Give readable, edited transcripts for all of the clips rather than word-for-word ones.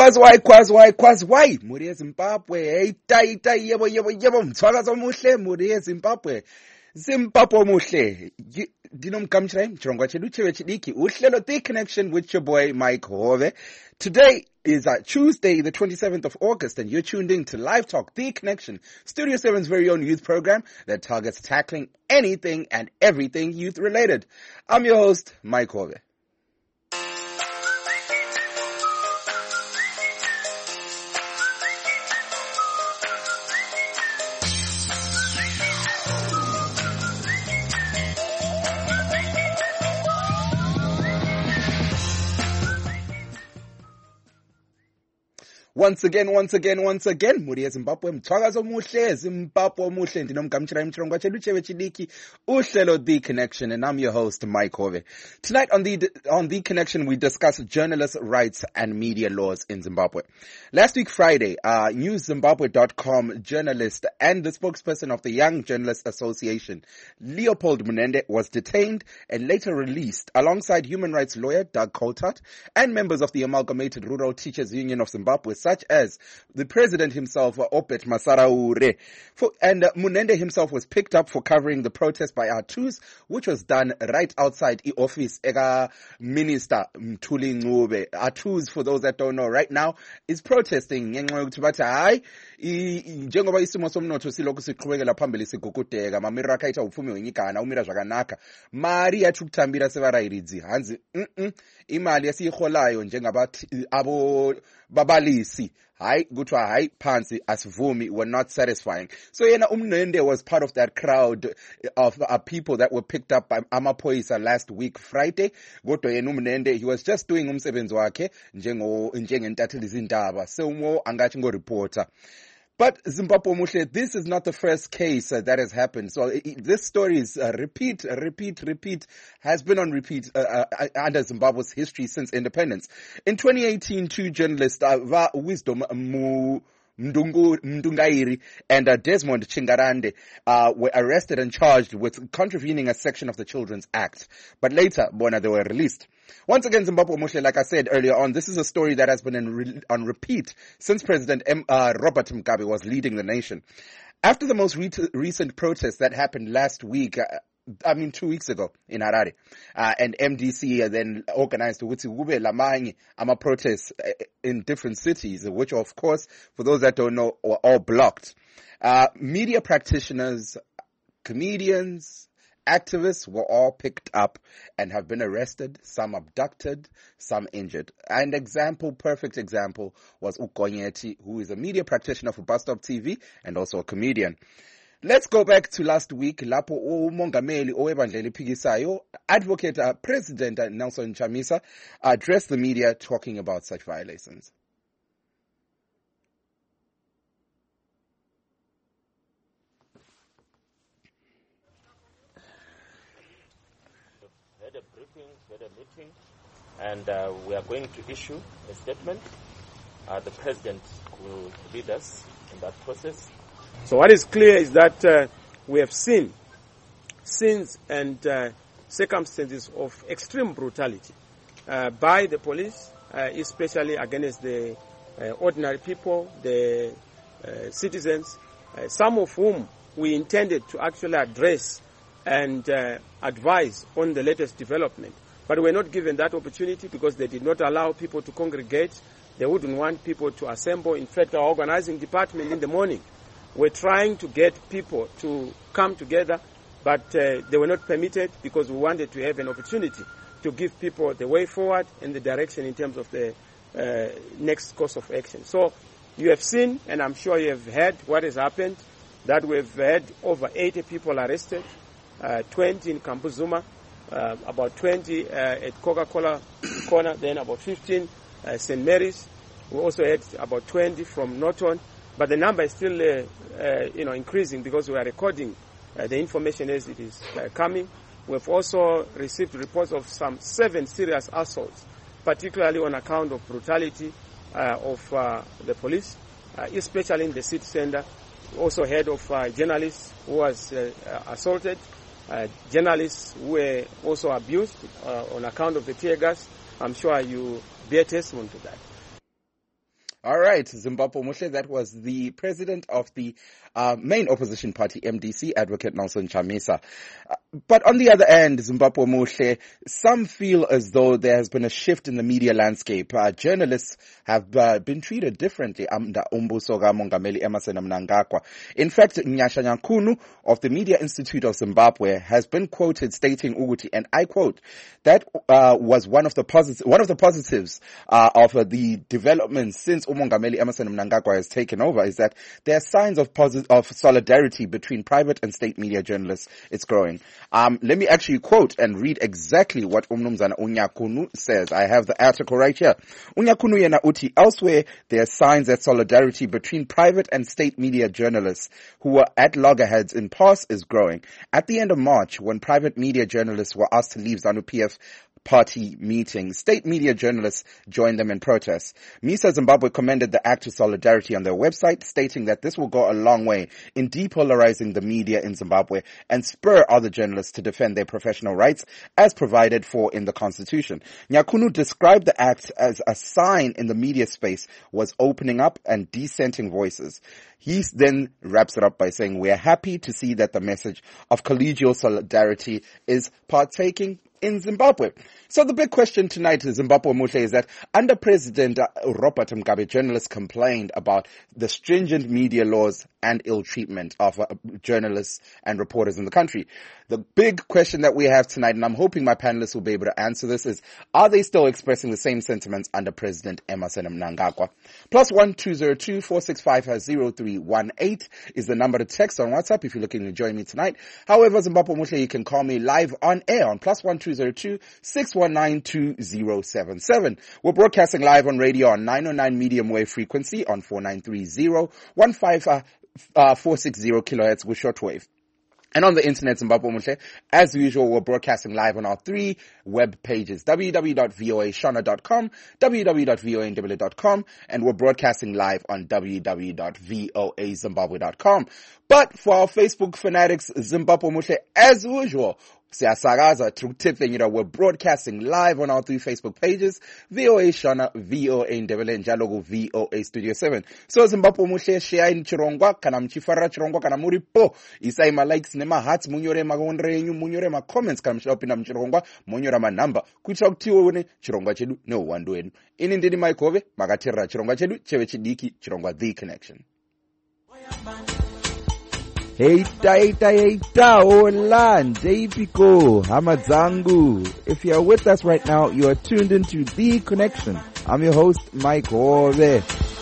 Kwazwai, muri eZimbabwe, hey, tai, yebo, mthwakazi omuhle, muri eZimbabwe, Zimbabwe omuhle, dinomkamshrai, mchirongwa chedu chewe chidiki, uhlelo The Connection with your boy, Mike Hove. Today is Tuesday, the 27th of August, and you're tuned in to Live Talk, The Connection, Studio 7's very own youth program that targets tackling anything and everything youth-related. I'm your host, Mike Hove. Once again, muri eZimbabwe, mthwakazi omuhle, Zimbabwe omuhle, ndinomkamshira mchirongwa chedu chewe chidiki, uhlelo The Connection, and I'm your host, Mike Hove. Tonight on The Connection, we discuss journalist rights and media laws in Zimbabwe. Last week Friday, NewsZimbabwe.com journalist and the spokesperson of the Young Journalists Association, Leopold Munende, was detained and later released alongside human rights lawyer Doug Coltart and members of the Amalgamated Rural Teachers Union of Zimbabwe, such as the president himself, Obet Masaraure. And Munende himself was picked up for covering the protest by Atus, which was done right outside the office ega Minister Mthuli Ncube. Atus, for those that don't know, right now is protesting ngenxa yokuthi bathi hayi njengoba isimo somnotho silokhu siqhubekela phambili sigugudeka mamira akaita upfumi wenyikana umira zvakanaka mari yathi ukuthambira sevarairidzi hanzi imali esiyiholayo njengabathi abo babalisi hayi kuthiwa hayi phansi asivumi were not satisfying. So yena Munende was part of that crowd of people that were picked up by amaphoyisa last week Friday. Kodwa yena Munende, he was just doing umsebenzi wakhe njengentatheli zindaba sewumo angathi ngo-reporter. But Zimbabwe Mushle, this is not the first case that has happened. So this story is repeat, has been on repeat under Zimbabwe's history since independence. In 2018, two journalists, Wisdom Mdungairi and Desmond Chingarande were arrested and charged with contravening a section of the Children's Act. But later, they were released. Once again, Zimbabwe Mushle, like I said earlier on, this is a story that has been on repeat since President Robert Mugabe was leading the nation. After the most recent protests that happened last week, 2 weeks ago in Harare, and MDC then organized ama protests in different cities, which of course, for those that don't know, were all blocked. Media practitioners, comedians, activists were all picked up and have been arrested, some abducted, some injured. An perfect example was Ukonyeti, who is a media practitioner for Bus Stop TV and also a comedian. Let's go back to last week, lapho umongameli owebandla eliphikisayo, Advocate President Nelson Chamisa addressed the media talking about such violations. Had a briefing, had a meeting, and we are going to issue a statement. The President will lead us in that process. So what is clear is that we have seen scenes and circumstances of extreme brutality by the police, especially against the ordinary people, the citizens, some of whom we intended to actually address and advise on the latest development. But we were not given that opportunity because they did not allow people to congregate. They wouldn't want people to assemble. In fact, our organizing department in the morning, we're trying to get people to come together, but they were not permitted because we wanted to have an opportunity to give people the way forward and the direction in terms of the next course of action. So you have seen, and I'm sure you have heard what has happened, that we've had over 80 people arrested, 20 in Kampuzuma, about 20 at Coca-Cola Corner, then about 15 St. Mary's. We also had about 20 from Norton. But the number is still, increasing because we are recording the information as it is coming. We've also received reports of some 7 serious assaults, particularly on account of brutality of the police, especially in the city center. We also heard of journalists who was assaulted, journalists who were also abused on account of the tear gas. I'm sure you bear testimony to that. All right, Zimbabwe Muhle, that was the president of the main opposition party, MDC, Advocate Nelson Chamisa. But on the other end, Zimbabwe Muhle, some feel as though there has been a shift in the media landscape. Journalists have been treated differently under Umbuso Mongameli Emmerson Mnangagwa. In fact, Nyasha Nyankunu of the Media Institute of Zimbabwe has been quoted stating, Uguti, and I quote, that was one of the positives of the developments since Mongameli Emmerson Mnangagwa has taken over, is that there are signs of solidarity between private and state media journalists. It's growing. Let me actually quote and read exactly what Umnumzana Unyakunu says. I have the article right here. Unyakunu yena uti, elsewhere there are signs that solidarity between private and state media journalists who were at loggerheads in past is growing. At the end of March, when private media journalists were asked to leave ZANU-PF party meeting, state media journalists joined them in protest. MISA Zimbabwe commended the act of solidarity on their website, stating that this will go a long way in depolarizing the media in Zimbabwe and spur other journalists to defend their professional rights as provided for in the Constitution. Nyakunu described the act as a sign in the media space was opening up and dissenting voices. He then wraps it up by saying, "We are happy to see that the message of collegial solidarity is partaking in Zimbabwe." So the big question tonight in Zimbabwe Muhle is that under President Robert Mugabe, journalists complained about the stringent media laws and ill treatment of journalists and reporters in the country. The big question that we have tonight, and I'm hoping my panelists will be able to answer this, is are they still expressing the same sentiments under President Emmerson Mnangagwa? +1 202 465 0318 is the number to text on WhatsApp if you're looking to join me tonight. However, Zimbabwe Muhle, you can call me live on air on +1 202 619 2077. We're broadcasting live on radio on 909 medium wave frequency on 4930 15460 kilohertz with shortwave. And on the internet, Zimbabwe Muhle, as usual, we're broadcasting live on our 3 web pages, www.voashona.com, www.voandebele.com, and we're broadcasting live on www.voazimbabwe.com. But for our Facebook fanatics, Zimbabwe Muhle, as usual, we're broadcasting live on our 3 Facebook pages, VOA Shona, VOA Ndebele, Njalogo, VOA Studio 7. So Zimbabwe Muhle, share in Chirongwa, kana mchifara Chirongwa, kana muripo, isai ma likes, nema hearts, munyore ma gondrenyu, munyore ma comments, kana mchilopina mchirongwa, munyore ma number, kuchok tiwo wene, Chirongwa chedu, no one doing. Ini ndini Maikove, magatira Chirongwa chedu, chewe chidiki, Chirongwa The Connection. Heita, hola, Piko, Hamadzangu. If you are with us right now, you are tuned into The Connection. I'm your host, Mike Ove.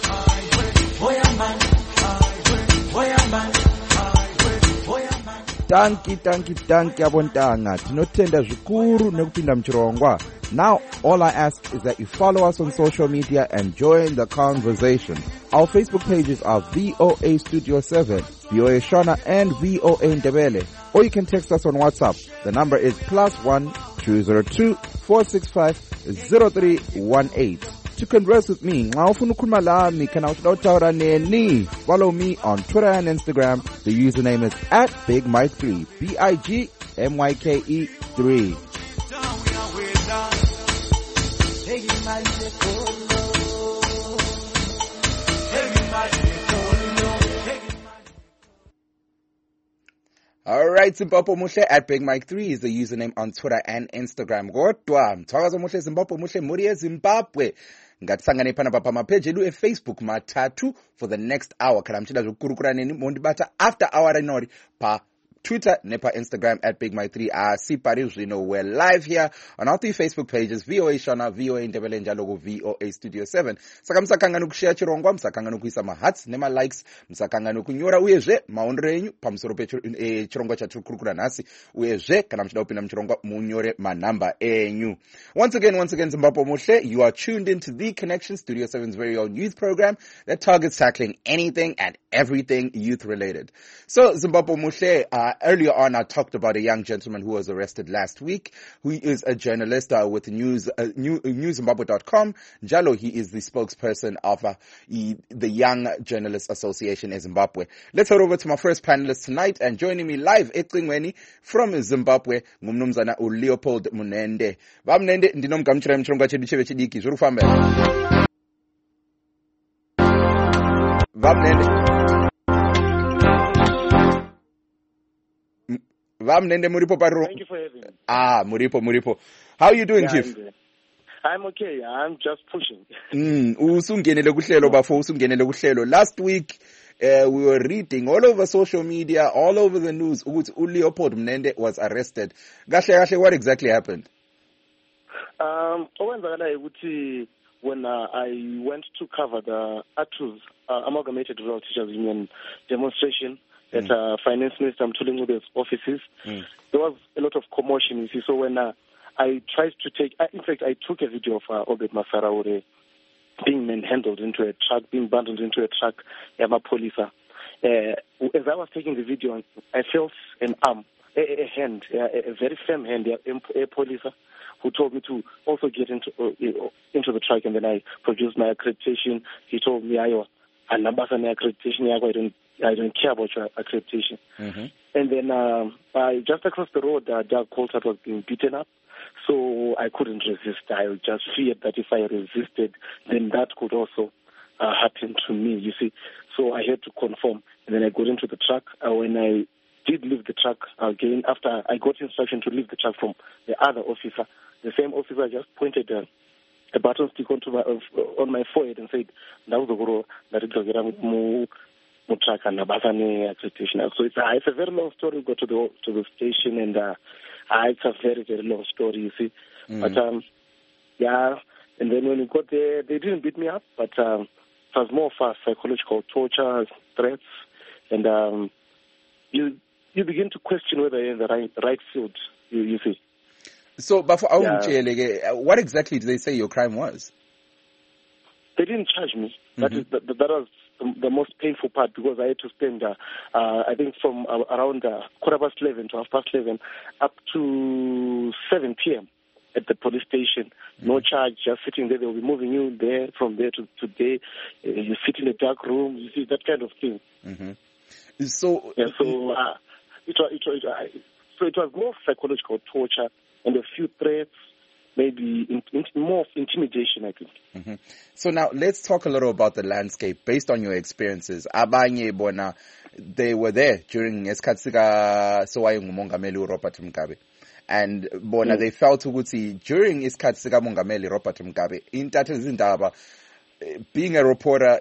Tanki abontanga. Tinotenda zvikuru nekupinda mchirongwa. Now, all I ask is that you follow us on social media and join the conversation. Our Facebook pages are VOA Studio 7, VOA Shona, and VOA Ndebele. Or you can text us on WhatsApp. The number is +1 202 465 0318. To converse with me, follow me on Twitter and Instagram. The username is @BigMike3, BIGMYKE3. Alright, Zimbabwe Muhle @BigMike3 is the username on Twitter and Instagram. Godwa, Mthwakazo Muhle Zimbabwe Muhle Murie Zimbabwe. Ngatisangane pana pa mapage edu Facebook matatu for the next hour. Kana mchida zvukurukura neni mondibata after hour inori pa Twitter, nepa Instagram @BigMike3. See Paris, you know, we're live here on our 3 Facebook pages, VOA Shona, VOA Ndebele, Njalogo, VOA Studio 7. Saka msakangano kushare chirongwa, msakangano kuisa mahats, nema likes, msakangano kunyora uyezve, maondre yenyu, pamsoro pe chirongwa cha tukurukura nasi, uyezve, kana mchida upina mchirongwa, munyore manamba enyu. Once again, Zimbabwe Muhle, you are tuned into The Connection, Studio 7's very own youth program that targets tackling anything and everything youth related. So, Zimbabwe Muhle, earlier on, I talked about a young gentleman who was arrested last week, who is a journalist with newszimbabwe.com. Njalo, he is the spokesperson of the Young Journalists Association in Zimbabwe. Let's head over to my first panelist tonight, and joining me live eCingweni from Zimbabwe, ngumnumzana uLeopold Munende. Munende, ndinomgamchira mchirongwa chedu cheve chidiki, zviri kufamba. Vamnende Muripo Paro. Thank you for having me. Muripo. How are you doing, Chief? I'm okay. I'm just pushing. Last week, we were reading all over social media, all over the news, Leopold Mnende was arrested. What exactly happened? When I went to cover the ATU's Amalgamated Rural Teachers Union demonstration at Finance Minister Mthuli Ncube's offices, there was a lot of commotion. You see, so when I tried to take, in fact, I took a video of Obed Masaraure being manhandled into a truck, being bundled into a truck, Yama Polisa. As I was taking the video, I felt an arm, a hand, a very firm hand, a Polisa, who told me to also get into the truck, and then I produced my accreditation. He told me, I don't care about your accreditation. And then just across the road, Doug Coltart was being beaten up. So I couldn't resist. I just feared that if I resisted, then that could also happen to me, you see. So I had to conform. And then I got into the truck. When I did leave the truck again, after I got instruction to leave the truck from the other officer, the same officer just pointed a button stick on my forehead and said, accreditation. So it's a very long story. We got to the station, and it's a very, very long story, you see. But and then when we got there, they didn't beat me up, but it was more of psychological torture, threats, and you begin to question whether you're in the right field, you see. So, but for what exactly did they say your crime was? They didn't charge me. That was the most painful part, because I had to spend, I think, from around 11:15 to 11:30 up to 7 p.m. at the police station. No charge, just sitting there. They'll be moving you there, from there to there. You sit in a dark room. You see, that kind of thing. So it was more psychological torture and a few threats, maybe more of intimidation, I think. So now let's talk a little about the landscape based on your experiences. Abanye bona, they were there during isikhathi sowaye ngumongameli Robert Mugabe, and bona they felt ukuthi during isikhathi sika Mongameli Robert Mugabe intatha izindaba, being a reporter,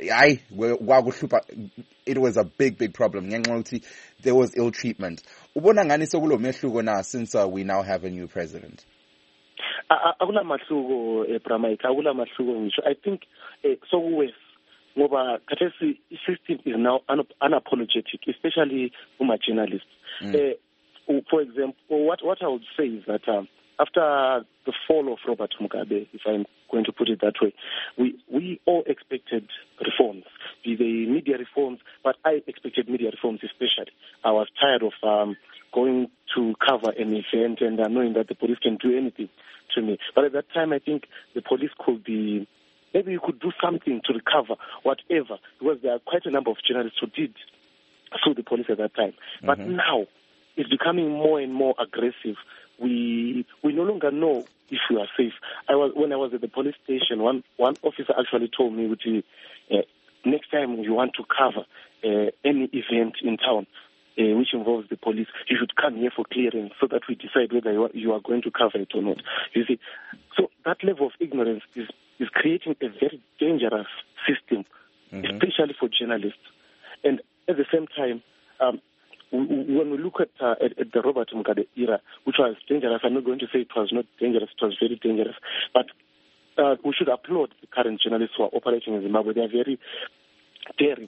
it was a big problem. There was ill treatment. Ubona ngani sokulo mehluko na, since we now have a new president? Akula mahluko Bramaika, akula mahluko ngisho. I think so ngoba khathesi system is now unapologetic, especially uma journalists. For example, what I would say is that after the fall of Robert Mugabe, if I'm going to put it that way, we all expected reforms, be they media reforms, but I expected media reforms especially. I was tired of going to cover an event and knowing that the police can do anything to me. But at that time, I think the police could be, maybe you could do something to recover whatever, because there are quite a number of journalists who did sue the police at that time. But now, it's becoming more and more aggressive. We no longer know if we are safe. When I was at the police station, one officer actually told me, next time you want to cover any event in town which involves the police, you should come here for clearance so that we decide whether you are going to cover it or not. You see, so that level of ignorance is creating a very dangerous system, especially for journalists. And at the same time, when we look at the Robert Mugabe era, which was dangerous, I'm not going to say it was not dangerous, it was very dangerous, but we should applaud the current journalists who are operating in Zimbabwe. They are very daring.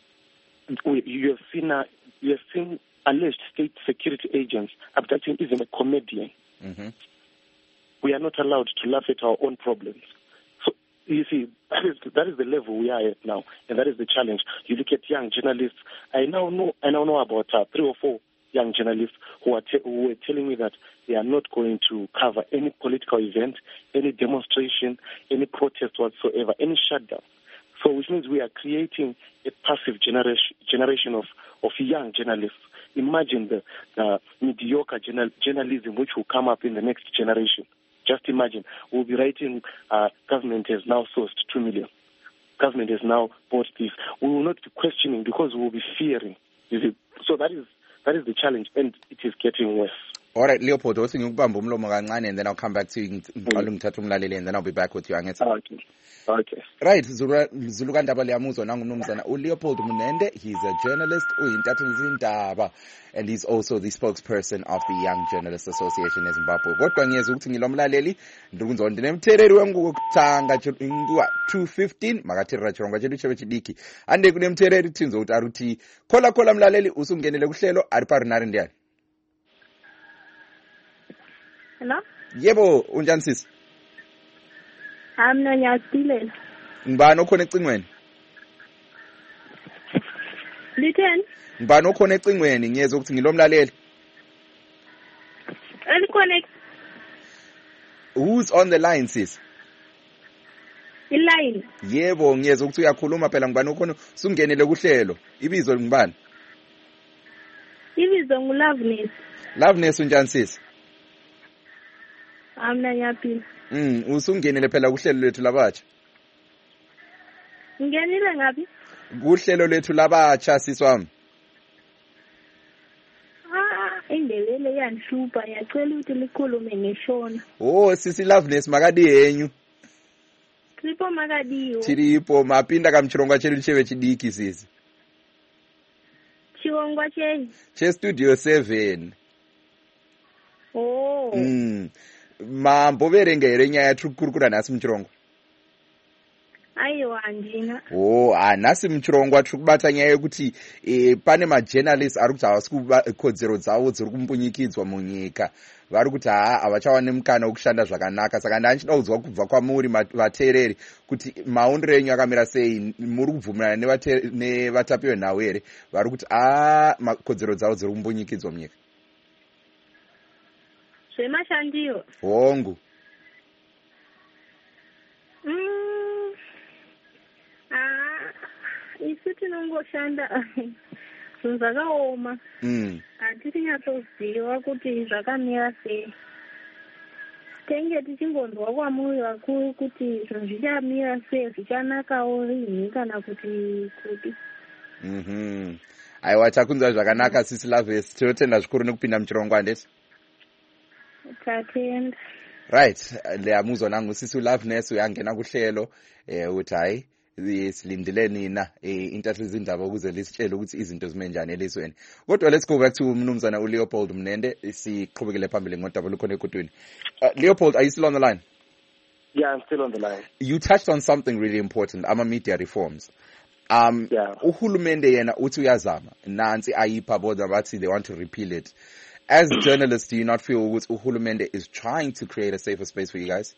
You have seen alleged state security agents abducting even a comedian. We are not allowed to laugh at our own problems. So you see, that is the level we are at now, and that is the challenge. You look at young journalists. I now know about 3 or 4 young journalists who were telling me that they are not going to cover any political event, any demonstration, any protest whatsoever, any shutdown. So which means we are creating a passive generation of young journalists. Imagine the mediocre journalism which will come up in the next generation. Just imagine, we'll be writing, government has now sourced 2 million. government has now bought this, we will not be questioning because we will be fearing. You see? So that is the challenge, and it is getting worse. All right, Leopold, and then I'll come back to you, and then I'll be back with you. Okay. Right, Zulukandaba Liamuzo Nangumzana Leopold Munende, he's a journalist, and he's also the spokesperson of the Young Journalists Association in Zimbabwe. Kodwa ngiyezukuthi ngilomlaleli ndunzo ndinemtheleli wengukutanga 215 makathirira chirongo chedu chebe chidiki ande kunemtheleli thinzo kuti aruti khola mlaleli usungenele kuhlelo ari parinari ndiyani. Hello? Yebo, unjani sisi? Mina ngiyasilela. Ngibani okhona ecingweni? Litheni? Ngibani okhona ecingweni ngiyeza ukuthi ngilomlaleli? Connect. Who's on the line sis? Line. Yebo, ngiyeza ukuthi uyakhuluma phela ngibani okhona sungenele kuhlelo. Ibizo ngibani? Ibizo nguLoveness. Loveness unjani sis? Mina ngiyaphila. Usungenele phela kuhlelo lethu labatsha. Ngenile ngapi? Kuhlelo lethu labatsha siswami. Indelele yanhlupha yacela ukuthi likhulume ngeshona. Oh, sisi Loveness makadi yenyu. Tripo makadiyo. Tiripo mapinda kamchironga chedu chebe chidiki sisi. Chironga cheyi? Che Studio 7. Oh. Mambo verenge here nyaya tiri kukurukura nhasi muchirongo. Aiwa ndina. Nhasi muchirongo tiri kubata nyaya yekuti pane majournalists ari kuti havasi kodzero dzavo dziri kumbunyikidzwa munyika. Vari kuti havachawane mukana wekushanda zvakanaka. Saka ndachida kudzwa kubva kwamuri vateereri kuti maondero enyu akamira sei, muri kubvumirana nevatapi venhau here vari kuti kodzero dzavo dziri kumbunyikidzwa munyika. Zvemashandiro. Hongu. Isu tinongoshanda zvinhu zvakaoma. Hatisi nyatsoziva kuti zvakamira sei. Tenge tichingonzwa kwamuri vakuru kuti zvinhu zvichamira sei, zvichanakawo rini kana kuti. Aiwa, takunzwa zvakanaka sisi Loveness, tinotenda zvikuru nekupinda muchirongo handeti. Tatenda. Right, leyamuzwa nangu sisi Loveness uyangena kuhlelo uthi hayi silindile nina intathu izindaba ukuze lisitshele ukuthi izinto zime njani elizweni. Kodwa let's go back to Mnumzana uLeopold Munende siqhubekele phambili ngodaba lukhona ekudweni. Leopold, are you still on the line? Yeah, I'm still on the line. You touched on something really important, media reforms. Uhulumende yena uthi uyazama nansi ayipha bodwa bathi they want to repeal it. As journalists, do you not feel that uhulumende is trying to create a safer space for you guys?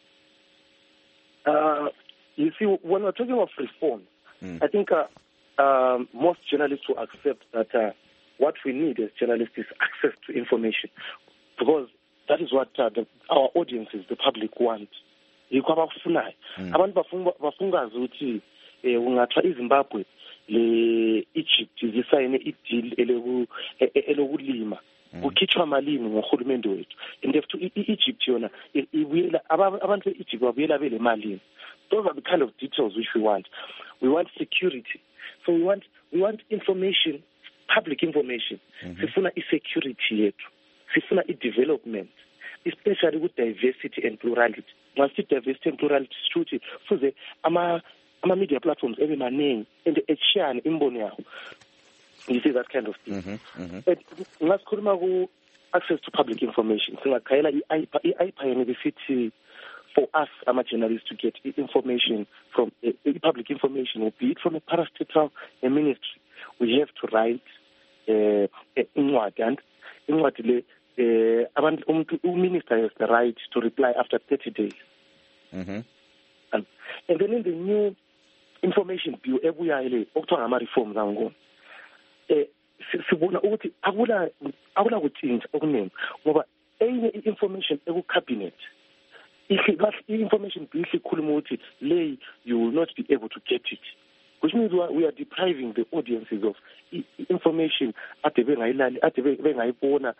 You see, when we're talking of reform, I think most journalists will accept that what we need as journalists is access to information, because that is what our audiences, the public, want. Abantu bafungazi ukuthi ungathiwa iZimbabwe le-Egypt zisayine ideal elokulima kukhitshwa malini ngohulumende wethu, and i-Egypt yona abantu be-Egypt babuyela bele malini. Those are the kind of details which we want. We want security, so we want information, public information. Sifuna i-security yethu, sifuna i-development, especially with diversity and plurality. Once diversity and plurality futhi fuze ama-media platforms ebe maningi and eshiyane imbono yawo. You see that kind of thing. But ngasikhuluma ku-access to public information, singakhayela i-IPA University for us, journalists, to get information from public information, be it from a parastatal ministry. We have to write incwadi, and incwadi le minister has the right to reply after 30 days. And then in the new information bill, ebuya ile okuthiwa ngama-reforms angona, sibona ukuthi akula kutshintsha okuningi ngoba enye i-information eku-cabinet i-information bill ikhuluma ukuthi lay you will not be able to get it, which means we are depriving the audiences of information ade bengayibona.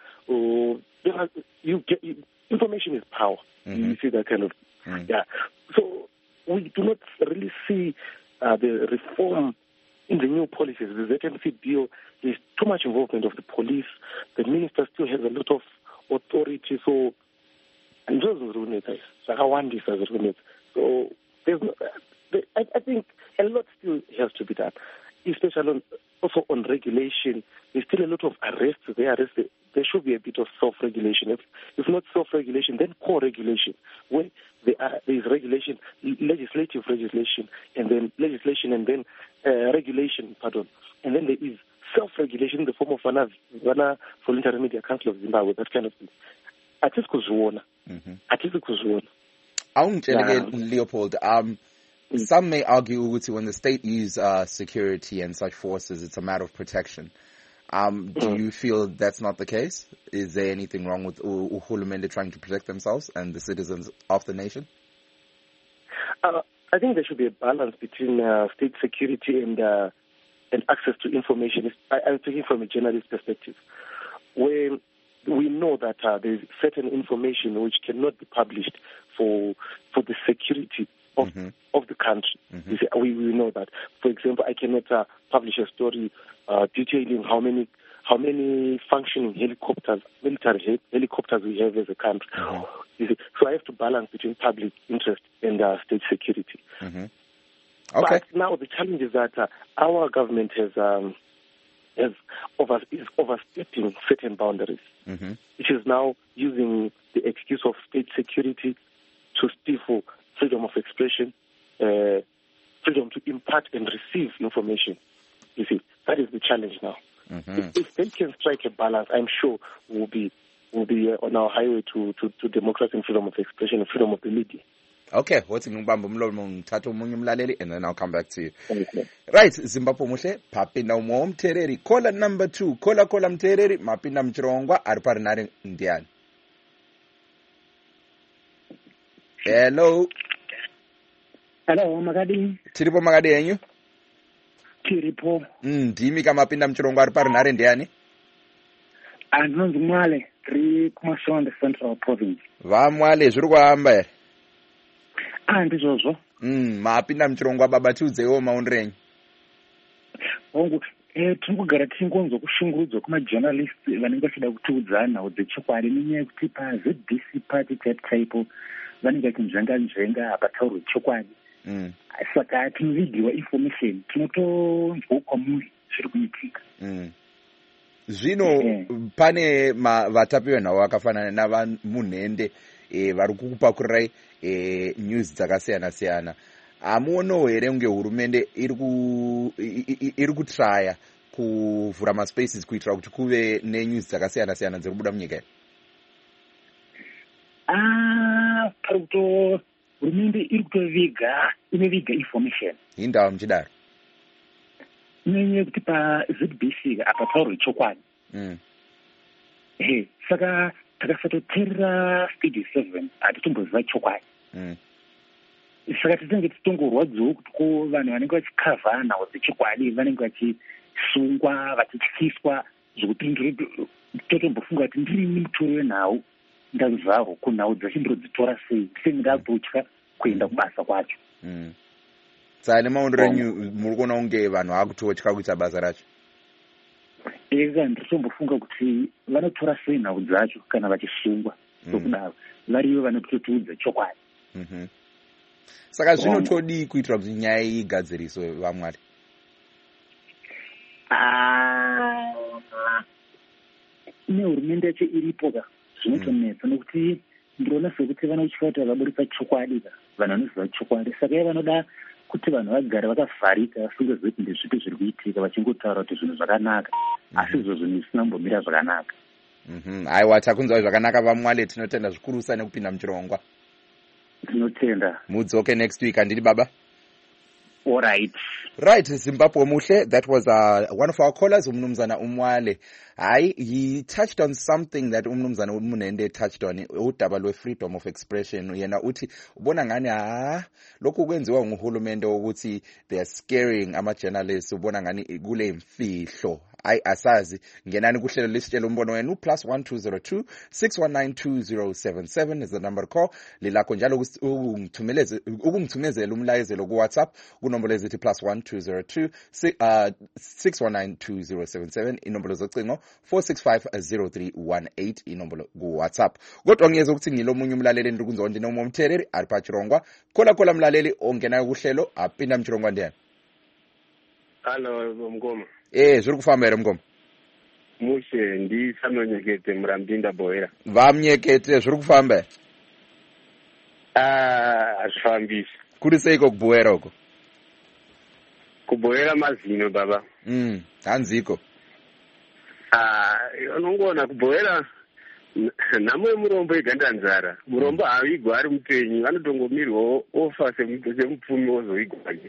Information is power. You see that kind of yeah. So we do not really see the reform in the new policies, the ZMC bill, there's too much involvement of the police. The minister still has a lot of authority. So, and those are the so I think a lot still has to be done, especially also on regulation. There's still a lot of arrests. There should be a bit of self-regulation. If not self-regulation, then co-regulation, where there is regulation, legislative regulation, and then legislation, and then regulation, and then there is self-regulation in the form of Vana Voluntary Media Council of Zimbabwe, that kind of thing. At least Leopold, some may argue when the state use security and such forces, it's a matter of protection. Do you feel that's not the case? Is there anything wrong with Uhulumende trying to protect themselves and the citizens of the nation? I think there should be a balance between state security and access to information. I'm speaking from a journalist perspective, where we know that there's certain information which cannot be published for the security of the country. You see, we know that. For example, I cannot publish a story detailing how many functioning helicopters, military helicopters we have as a country. You see, so I have to balance between public interest and state security. Okay. But now the challenge is that our government is overstepping certain boundaries. It is now using the excuse of state security to stifle freedom of expression, freedom to impart and receive information. You see, that is the challenge now. If they can strike a balance, I'm sure we'll be on our highway to democracy and freedom of expression and freedom of the media. Okay, and then I'll come back to you. Okay. Right, Zimbabwe Mushe, Papinda Umom Tereri. Caller number 2. Caller Mtereri, Mapinda Mchirongwa, Arparinari Ndian. Hello. Hello, Magadi. Tiripo Magadi yenyu? Tiripo. Ndimi kama Mapinda Mchirongwa, Arparinari Ndiani? Anonzi Mwale, 3 Kumashonda Central Province. Mwale, zviri kuhamba here? Ndizvozvo. Mapinda Mchirongwa baba tiudzewo maonero enyu. Tiri kugara tichingonzwa kushungurudzwa kumajournalists vanenge vachida kutiudza nhau dzechokwadi nenyaya yekuti paZBC party type vanenge vachinzvenga hapataurwe chokwadi. Saka tinovigiwa information, tinotonzwa kwamuri zviri kuitika. Zvino pane vatapi venhau vakafanana navamunhende vari kukupakurirai news dzakasiyana-siyana. Hamuonewo here kunge hurumende iri kutraya kuvhura maspaces kuitira kuti kuve nenews dzakasiyana-siyana dziri kubuda munyika here? Paruto hurumende iri kutoviga information. Indava muchidaro? Nenyaya yekuti paZBC hapataurwe chokwadi. Saka takasatoteerera Studio 7 hatitomboziva chokwadi. Saka tinenge tichitongorwadziwo kuti ko vanhu vanenge vachikavha nhau dzechokwadi vanenge vachisungwa vachityiswa zvokuti totombofunga kuti ndirini mutoro wenhau ndazvaro ko nhau dzachindorodzitora sei ndingatotya kuenda kubasa kwacho. Saka nemaonero enyu muri kuona kunge vanhu vakutotya kuita basa racho? Ndiritombofunga kuti vanotora sei nhau dzacho kana vachisungwa sokudaro variyo vanototiudza chokwadi. Saka zvinotodi kuitira kuti nyaya iyi igadziriswe vamwari? Nehurumende yacho iripo zvinotonetsa nokuti ndinoona sekuti vanotya kuti vakaburitsa chokwadi vanhu vanoziva chokwadi. Saka iye vanoda kuti vanhu vagare vakavharika vafunge kuti ndezvipi zviri kuitika vachingotaura kuti zvinhu zvakanaka asi izvo zvinhu zvisina kumbomira zvakanaka. Aiwa, takunzwa zvakanaka vamwale, tinotenda zvikurusa nekupinda muchirongwa. Tinotenda. Mudzoke next week andini baba? All right. Right, Zimbabwe Muhle. That was one of our callers, Umnumzana Umwale. He touched on something that Umnumzana Umunende touched on, udaba freedom of expression. Yena uthi ubona ngani lokhu kwenziwa nguhulumende ukuthi they are scaring ama journalists, ubona ngani kule imfihlo asazi ngenani kuhlelo lisitshela umbono wenu +1202 6192077 is the number call lilakho njalo ukungithumezela umlayezelo ku WhatsApp kunombolo ezithi +1202 6192077 inombolo zocingo 4650318 inombolo ku WhatsApp. Kodwa ngiyeza ukuthi ngilomunye umlaleli endukunzonje noma umthereri aripachirongwa khola mlaleli ongenayo kuhlelo apinda mchirongwa ndiyani. Hello Mngoma. Zviri kufamba Mngoma. Mushe ndi Samonyekete Murambinda Boera. Vamnyekete zviri kufamba. Azvifambisi. Kuri seiko kuboera uko? Kuboera mazino baba. Hanziko. Unongona kuboera namwe murombo igandanzara. Murombo haigwa ari mupenyu anotongomirwa ofa semupfumi ozoigwaje.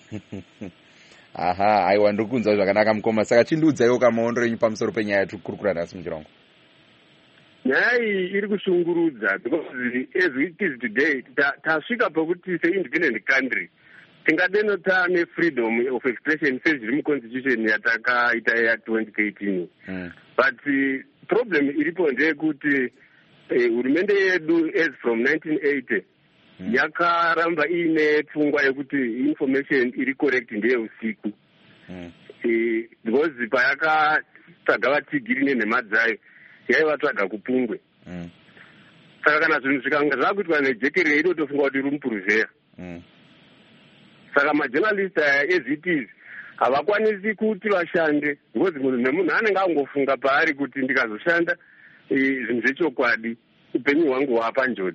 Aha, aiwa ndokunzwa zvakanaka Mukoma. Saka chindudzaiwo kamaondo renyu pamusoro penyaya yatikurukura nhasi muchirongo. Nyaya iyi iri kushungurudza because as it is today tasvika pakuti se-independent country tingade nota ne-freedom of expression sezviri muconstitution yatakaita ya2013 but problem iripo ndeyekuti hurumende yedu as from 1980 yakaramba iine pfungwa yekuti information iri correct ndeyeusiku because payakatsvaga vatigiri nenhema dzayo yaivatsvaga kupungwe saka kana zvinhu zvikanga zvakuitwa nejekerere inotofunga kuti iri mupuruzheya saka majournalist aya as it is havakwanisi kuti vashande because nemunhu anenge angofunga paari kuti ndikazoshanda zvinhu zvechokwadi upenyu hwangu hwapa njodzi.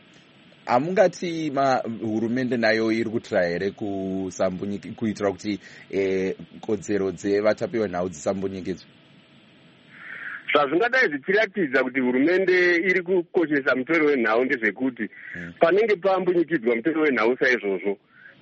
Amungati hurumende nayo iri kutira here kuitira kuti kodzero dzevatapi venhau dzisambunyikidzwa? Zvazvingadai zvichiratidza kuti hurumende iri kukoshesa mutoro wenhau ndezvekuti panenge pambunyikidzwa mutoro wenhau saizvozvo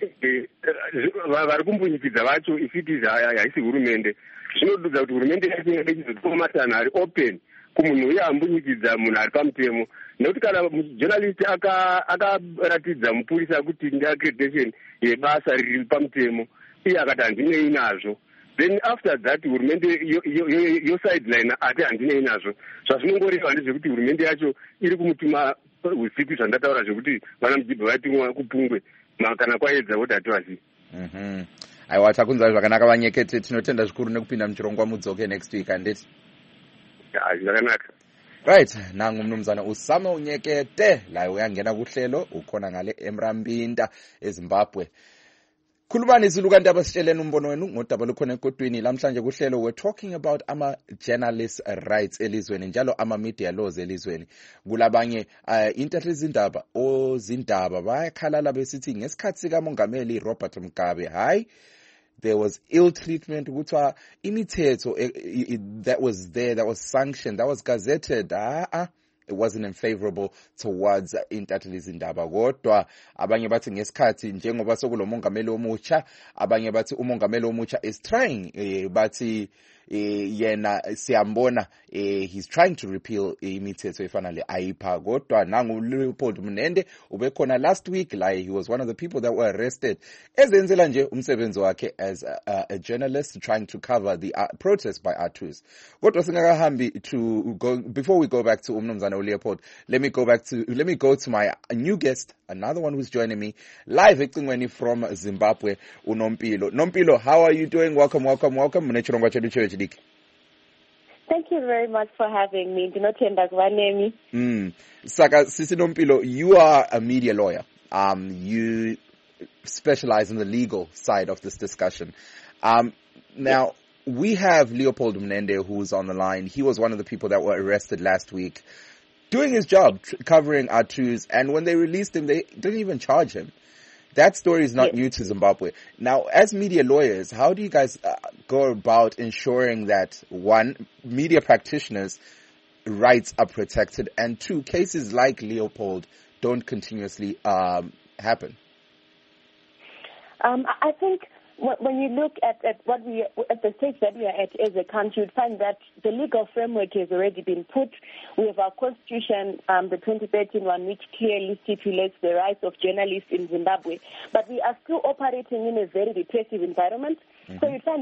vari kumbunyikidza vacho ifitizi haisi hurumende. Zvinodudza kuti hurumende yacho ingade chizotiwa matanho ari open kumunhu uye ambunyikidza munhu ari pamutemo, nekuti kana journalist akaratidza mupurisa kuti ndeaccreditation yebasa riri pamutemo iye akati handinei nazvo, then after that hurumende yosideline ati handinei nazvo, zvazvinongoreva ndezvekuti hurumende yacho iri kumutuma usiku zvandataura zvekuti vana mujibha vaitumwa kupungwe kana kwaedza voti hativazivi. Aiwa, takunzwa zvakanaka Vanyekete, tinotenda zvikuru nekupinda muchirongwa mudzoke next week handiti. Zvakanaka. Right, nangu mnumzana Usama Unyekete la uyangena kuhlelo ukhona ngale eMrambinda eZimbabwe. Khulumani siluka ndaba sitsheleni umbono wenu ngodaba lukhona ekodweni lamhlanje kuhlelo. We're talking about ama journalist rights elizweni njalo ama media laws elizweni. Kulabanye intatheli zindaba ozindaba bayakhalala besithi ngesikhathi sika Mongameli Robert Mugabe hayi there was ill treatment kuthiwa imithetho that was there, that was sanctioned, that was gazetted it wasn't favorable towards intatheli zindaba. Kodwa abanye bathi ngesikhathi njengoba sokulo mongameli omutsha, abanye bathi umongameli omutsha is trying bathi yena siyambona he's trying to repeal imithetho efana le ayipha. Kodwa nangu Leopold Mnende ubekhona last week la he was one of the people that were arrested ezenzela nje umsebenzi wakhe as a journalist trying to cover the protest by Artus. Kodwa singakahambi to go before we go back to umnumzana Leopold, let me go to my new guest, another one who's joining me live ecingweni from Zimbabwe, uNompilo. Nompilo, how are you doing? Welcome munechirongwa chedu chevechidiki. Thank you very much for having me. Ndinotenda kuvanemi. Saka sisi Nompilo, you are a media lawyer. You specialize in the legal side of this discussion. Now we have Leopold Mnende who's on the line. He was one of the people that were arrested last week doing his job, covering Artus, and when they released him, they didn't even charge him. That story is not new to Zimbabwe. Now, as media lawyers, how do you guys go about ensuring that, one, media practitioners' rights are protected, and two, cases like Leopold don't continuously happen? I think when you look at the stage that we are at as a country, you'd find that the legal framework has already been put. We have our constitution, the 2013 one, which clearly stipulates the rights of journalists in Zimbabwe. But we are still operating in a very repressive environment. So you find that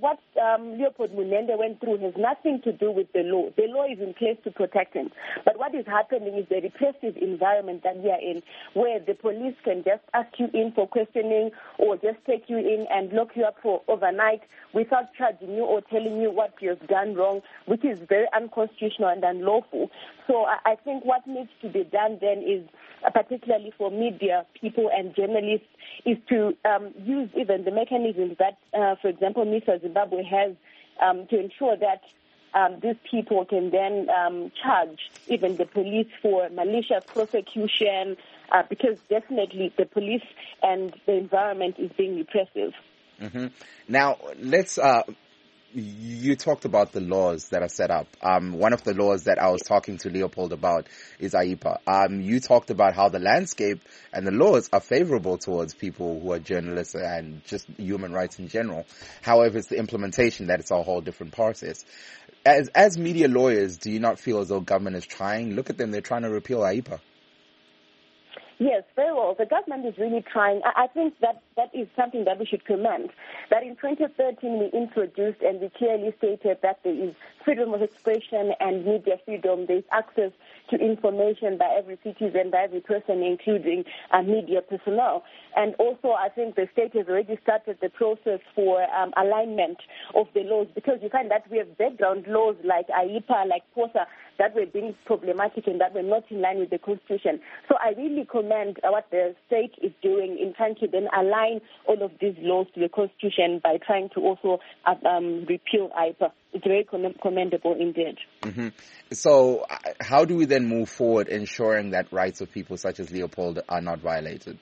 what Leopold Munende went through has nothing to do with the law. The law is in place to protect him. But what is happening is the repressive environment that we are in, where the police can just ask you in for questioning or just take you in and lock you up for overnight without charging you or telling you what you have done wrong, which is very unconstitutional and unlawful. So I think what needs to be done then is, particularly for media people and journalists, is to use even the mechanisms that, for example, MISA Zimbabwe has to ensure that these people can then charge even the police for malicious prosecution, because definitely the police and the environment is being repressive. Mm-hmm. Now, let's... You talked about the laws that are set up. One of the laws that I was talking to Leopold about is AIPA. You talked about how the landscape and the laws are favorable towards people who are journalists and just human rights in general. However, it's the implementation that it's a whole different process. As media lawyers, do you not feel as though government is trying? Look at them, they're trying to repeal AIPA. Yes, very well. The government is really trying. I think that is something that we should commend. That in 2013 we introduced and we clearly stated that there is freedom of expression and media freedom. There is access to information by every citizen, by every person, including media personnel. And also I think the state has already started the process for alignment of the laws, because you find that we have background laws like AIPA, like POSA, that were being problematic and that were not in line with the Constitution. So I really commend what the state is doing in trying to then align all of these laws to the Constitution by trying to also repeal AIPA. It's very commendable indeed. Mm-hmm. So how do we then move forward ensuring that rights of people such as Leopold are not violated?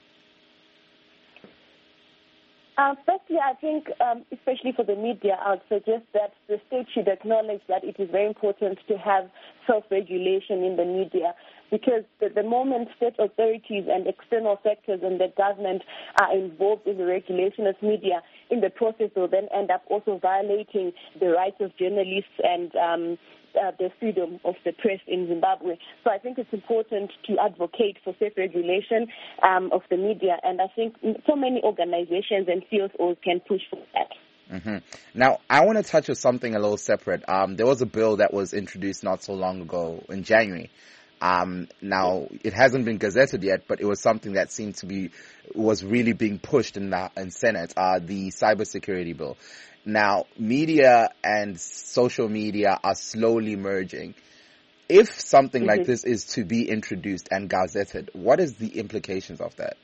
Firstly, I think, especially for the media, I would suggest that the state should acknowledge that it is very important to have self-regulation in the media, because the moment state authorities and external sectors and the government are involved in the regulation of media, in the process will then end up also violating the rights of journalists and the freedom of the press in Zimbabwe. So I think it's important to advocate for safe regulation of the media, and I think so many organizations and CSOs can push for that. Mm-hmm. Now, I want to touch on something a little separate. There was a bill that was introduced not so long ago in January. Now, it hasn't been gazetted yet, but it was something that seemed to was really being pushed in Senate, the cybersecurity bill. Now, media and social media are slowly merging. If something like this is to be introduced and gazetted, what is the implications of that?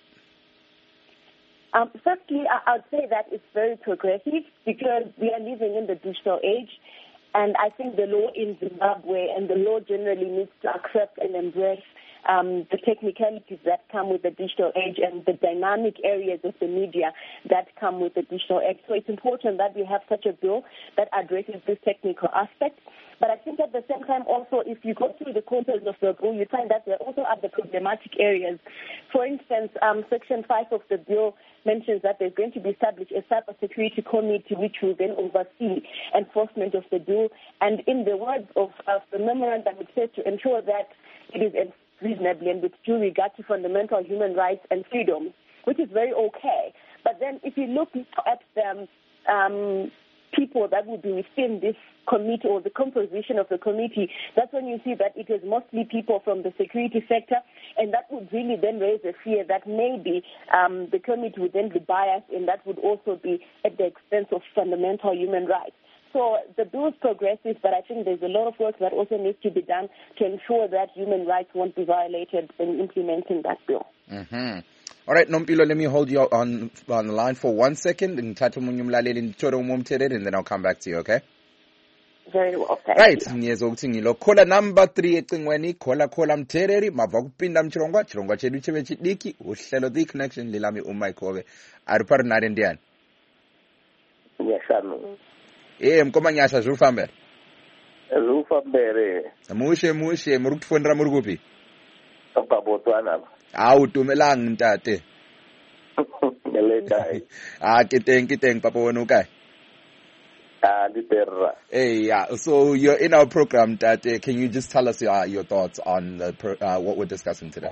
Firstly, I would say that it's very progressive, because we are living in the digital age. And I think the law in Zimbabwe and the law generally needs to accept and embrace the technicalities that come with the digital age and the dynamic areas of the media that come with the digital age. So it's important that we have such a bill that addresses this technical aspect. But I think at the same time also, if you go through the contents of the bill, you find that there also are the problematic areas. For instance, Section 5 of the bill mentions that there's going to be established a cybersecurity committee which will then oversee enforcement of the bill. And in the words of the memorandum, it says to ensure that it is reasonably and with due regard to fundamental human rights and freedoms, which is very okay. But then if you look at the people that would be within this committee or the composition of the committee, that's when you see that it is mostly people from the security sector, and that would really then raise a fear that maybe the committee would then be biased, and that would also be at the expense of fundamental human rights. So the bill is progressive, but I think there's a lot of work that also needs to be done to ensure that human rights won't be violated in implementing that bill. Mm-hmm. All right, Nompilo, let me hold you on the line for 1 second, and then I'll come back to you, okay? Very well, thank right, you. ngiyezokuthi ngilokhola number 3 ecingweni, khola Mthereri, mava kupinda mchirongwa chedu cheve chidiki, uhlelo The Connection, lilami uMike Hove. Aripari nari ndiani? Nyashanu. Mkoma nyasha zvirufambere. Zvirufambere. Mushe, muri kutifondera muri kupi? Pabotwana. Tumelang ntate. Ngelekai. Kiteng papa wena ukai? Literra. Hey, yeah. So you're in our program, Tate. Can you just tell us your thoughts on what we're discussing today?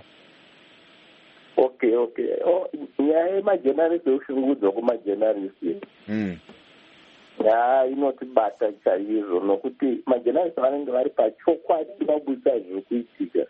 Okay. Oh, yeah, my journalist, my journalist. inotibata chaizvo nokuti majenarisi vanenge vari pachokwadi vabusa zviri kuitika.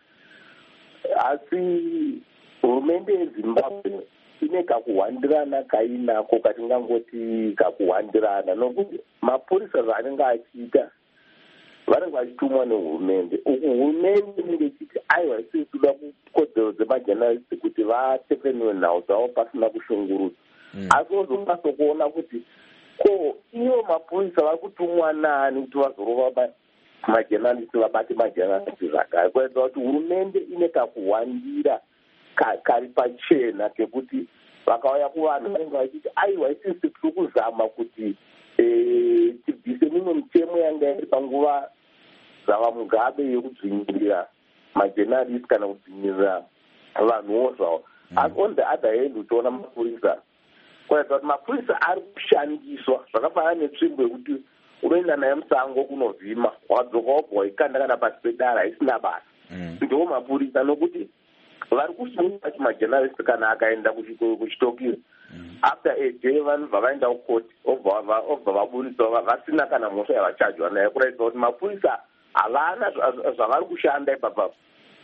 Asi hurumende yeZimbabwe ine kakuhwandirana kainako katingangoti kakuhwandirana, nokuti mapurisa zvaanenge achiita vanenge vachitumwa nehurumende. Uku hurumende inenge ichiti aiwa isi toda kodzero dzemajenarisi kuti vatefeniwe nhau dzavo pasina kushungurudza. Asi wozokwanisa kuona kuti ko ivo mapurisa vari kutumwa nani kuti vazorova majenarisi, vabate majenarisi zvakare. Kuratidza kuti hurumende ine kakuhwandira kari pachena kekuti vakauya kuvanhu vanenge vachiti aiwa isisi tiri kuzama kuti tibvise mimwe mitemo yanga iri panguva dzavamugabe yekudzvinyirira majenarisi kana kudzvinyirira vanhuwo zvavo. Asi on the other hand uchiona mapurisa, kuratidza kuti mapurisa ari kushandiswa zvakafanana netsvimbo yekuti unoenda naye musango kunovhima, wakadzoka wobva waikanda kana pasi pedara haisina basa. Ndiwo mapurisa, nokuti vari kusunga majenarisi kana akaenda kuchitokisi after a day vanhu vavaenda kukoti obva vaburiswa vasina kana mhosva yavachajwa naye. Kuratidza kuti mapurisa havana zvavari kushanda ipapapo.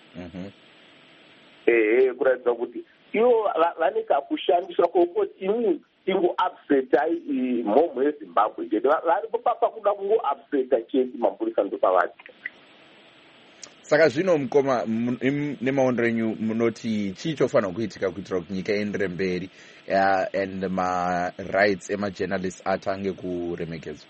Kuratidza kuti ivo vane kakushandiswa kokoti imwe ingoupsetai mhomho yeZimbabwe chete, vari pakuda kungoupseta chete mapurisa ndopavari. Saka zvino mukoma nemaondero enyu munoti chii chofanira kuitika kuitira kuti nyika iendere mberi and marights emajournalists atange kuremekedzwa?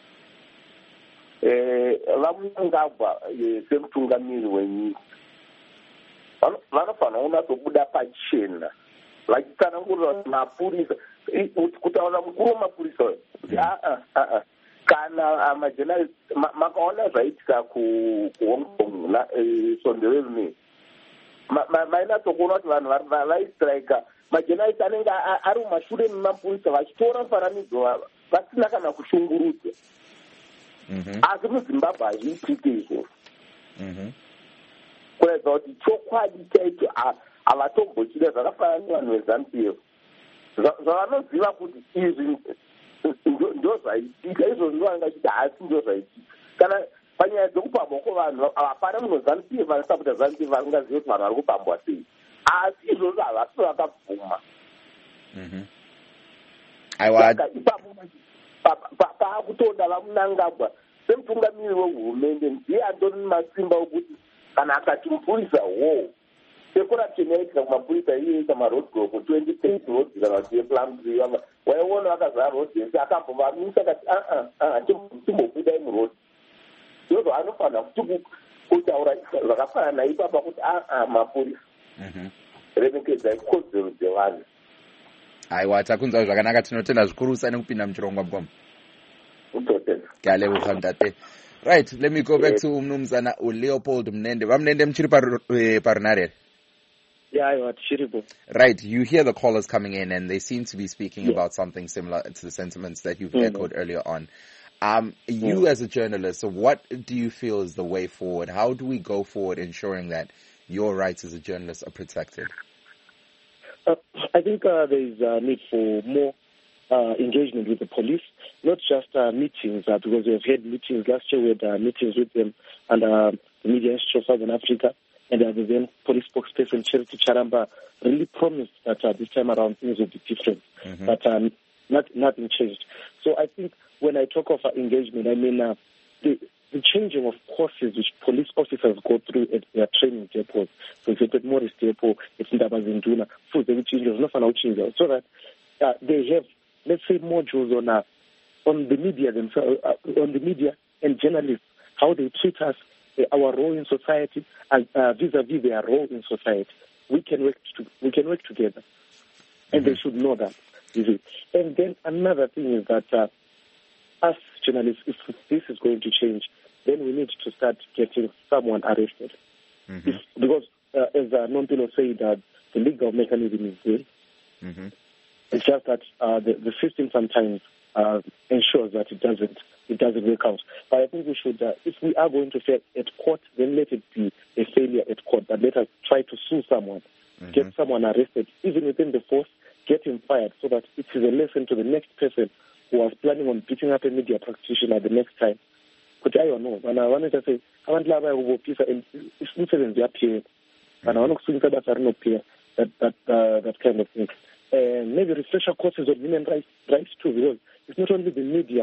VaMnangagwa semutungamiri wenyika vanofanira kunatsobuda pachena vachitsanangurira kuti mapurisa, kutaura mukuru wemapurisa kuti kana majenarisi makaona zvaitika kuHong Kong sondero rinei, mainatsokuona kuti vanhu vaistrika, majenarisi anenge ari mumashure memapurisa vachitora mufananidzo vasina kana kushungurudza. Asi muZimbabwe hazviitike izvozvo. Kuratidza kuti chokwadi chaicho havatombochida, zvakafanana nevanhu veZANU-PF zvavanoziva kuti izvi ndo zvaitika, izvo ndovangachiita asi ndo zvaitika. Kana panyaya dzokupambwa kwevanhu hapana munhu ZANU-PF vanosapota ZANU-PF vasingazivi kuti vanhu vari kupambwa sei, asi izvozvo havasi vakabvuma. Saka ipapo paakutoda vaMnangagwa semutungamiri wehurumende ndiye andori nemasimba okuti kana akati mupurisa secorruption yaitika kumapurisa iyoita marodgro ku2030 roads kana kuti yeplum 3 waiona vakazara roads ese akambovamisa akati timbobudai muroad. Izvozvo anofanira kutaura zvakafanana naipapa kuti mapurisa remekedzai kodzero dzevanhu. Aiwa, takunzwa zvakanaka, tinotenda zvikuru nekupinda muchirongwa bom. Gale uhamdate. Right, let me go back to Mnumzana Leopold Mnende. Mnende mchiri parunare. Yeah, right, you hear the callers coming in and they seem to be speaking about something similar to the sentiments that you've echoed earlier on. You as a journalist, so what do you feel is the way forward? How do we go forward ensuring that your rights as a journalist are protected? I think there is a need for more engagement with the police, not just meetings, because we have had meetings last year. We had meetings with them and the Media Institute of Southern Africa, and the then police spokesperson Charity Charamba really promised that this time around things will be different, but nothing changed. So I think when I talk of engagement, I mean the changing of courses which police officers go through at their training depots. For example, at Morris Depot, it's Ndaba Zinduna, so that they have, let's say, modules on the media themselves, on the media and journalists, how they treat us, our role in society, and vis-a-vis their role in society. We can work together, and they should know that. And then another thing is that us journalists, if this is going to change, then we need to start getting someone arrested. Because, as Nompilo said, the legal mechanism is there. It's just that the system sometimes ensures that it doesn't work out. But I think we should, if we are going to fail at court, then let it be a failure at court. But let us try to sue someone, get someone arrested, even within the force, get him fired, so that it is a lesson to the next person was planning on beating up a media practitioner the next time. But I don't know. And I wanted to say, I want to have a piece of incidents appear. And I want to see that kind of thing. And maybe refresher courses on human rights too, because it's not only the media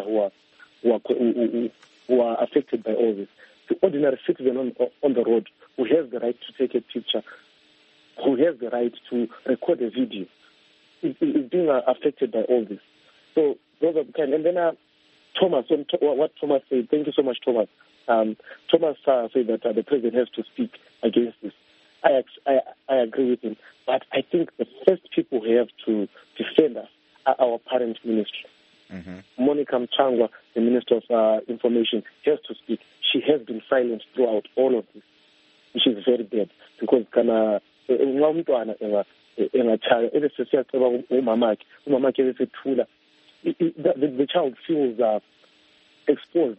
who are affected by all this. The ordinary citizen on the road who has the right to take a picture, who has the right to record a video, is being affected by all this. So those are the kind. And then Thomas, what Thomas said, thank you so much, Thomas. Thomas said that the president has to speak against this. I agree with him. But I think the first people who have to defend us are our parent ministry. Mm-hmm. Monica Mchangwa, the Minister of Information, has to speak. She has been silent throughout all of this, which is very bad, because the child feels exposed.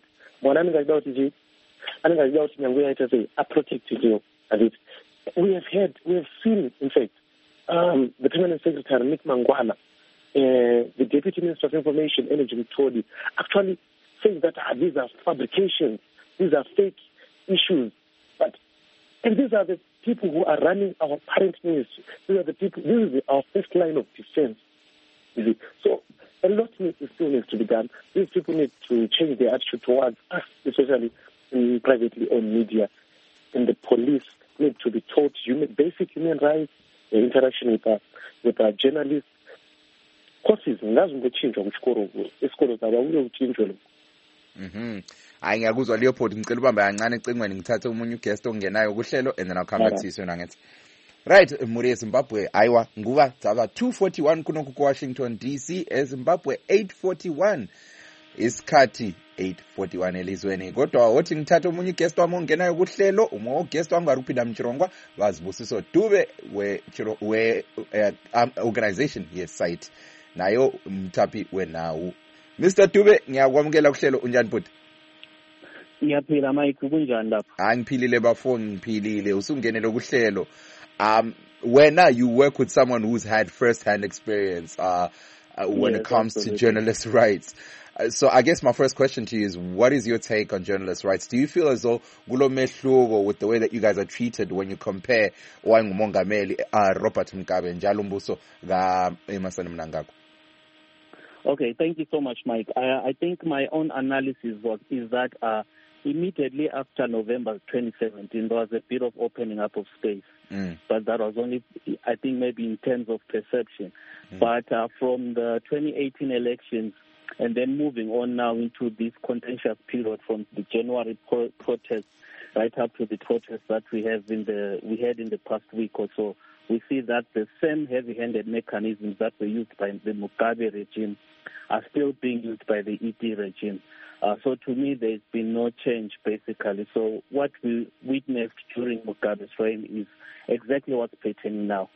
We have seen, in fact, the Permanent Secretary, Nick Mangwana, the Deputy Minister of Information, Energy Mtodi, actually saying that these are fabrications, these are fake issues. And these are the people who are running our parent ministry. These are the people, this is our first line of defense. So a lot still needs to be done. These people need to change their attitude towards us, especially in privately owned media. And the police need to be taught basic human rights, the interaction with our journalists. Courses ngazungochinjwa kuchikoro esikolo zababuye uchinjwe lo. Hayi ngiyakuzwa Leopold, ngicela ubambe kancane ecingweni ngithathe umunye uguest ongenayo kuhlelo and then I'll come back to you soon ngathi. Right, muri eZimbabwe aiwa nguva dzava 2:41 kunoku kuWashington DC, eZimbabwe 8:41 isikhathi 8:41 elizweni. Kodwa wothi ngithathe umunye uguest wami ongenayo kuhlelo, umwe uguest wangu ari kuphinda Mchirongo Vazibusiso Dube we organization yesite nayo mthapi wenawu. Mr Dube, ngiyakwamukela kuhlelo, unjani bhuti? Ngiyaphila Mike, kunjani lapha? Ngiphilile bafo, ngiphilile. Usungenele kuhlelo. When you work with someone who's had first-hand experience when it comes to journalist rights. So I guess my first question to you is, what is your take on journalist rights? Do you feel as though gulo mehluko with the way that you guys are treated when you compare owayengumongameli Robert Mugabe njalo umbuso kaEmmerson Mnangagwa? Okay, thank you so much, Mike. I think my own analysis is that immediately after November 2017, there was a bit of opening up of space. But that was only, I think, maybe in terms of perception. But from the 2018 elections, and then moving on now into this contentious period from the January protests right up to the protests that we had in the past week or so, we see that the same heavy-handed mechanisms that were used by the Mugabe regime are still being used by the ED regime. So to me, there's been no change, basically. So what we witnessed during Mugabe's reign is exactly what's pertaining now.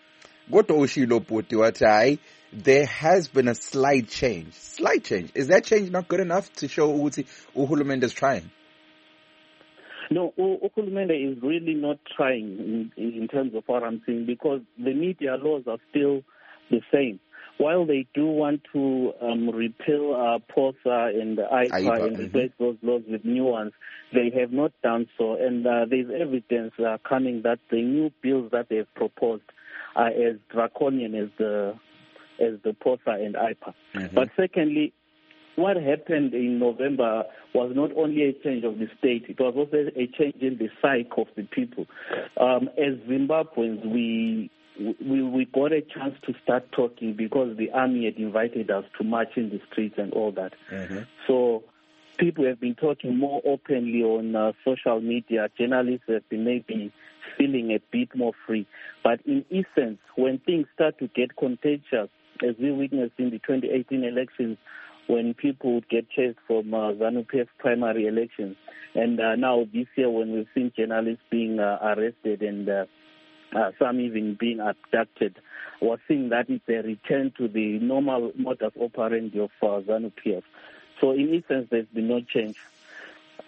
There has been a slight change. Slight change. Is that change not good enough to show Uhulumende is trying? No, Uhulumende is really not trying in terms of what I'm saying, because the media laws are still the same. While they do want to repeal POSA and IPA and replace those laws with new ones, they have not done so. And there's evidence coming that the new bills that they've proposed are as draconian as the POSA and IPA. But secondly, what happened in November was not only a change of the state, it was also a change in the psyche of the people. As Zimbabweans, we got a chance to start talking because the army had invited us to march in the streets and all that. So people have been talking more openly on social media. Journalists have been maybe feeling a bit more free. But in essence, when things start to get contentious, as we witnessed in the 2018 elections, when people would get chased from ZANU-PF primary elections, and now this year when we've seen journalists being arrested and some even being abducted, we're seeing that it's a return to the normal modus operandi of ZANU-PF. So in essence, there's been no change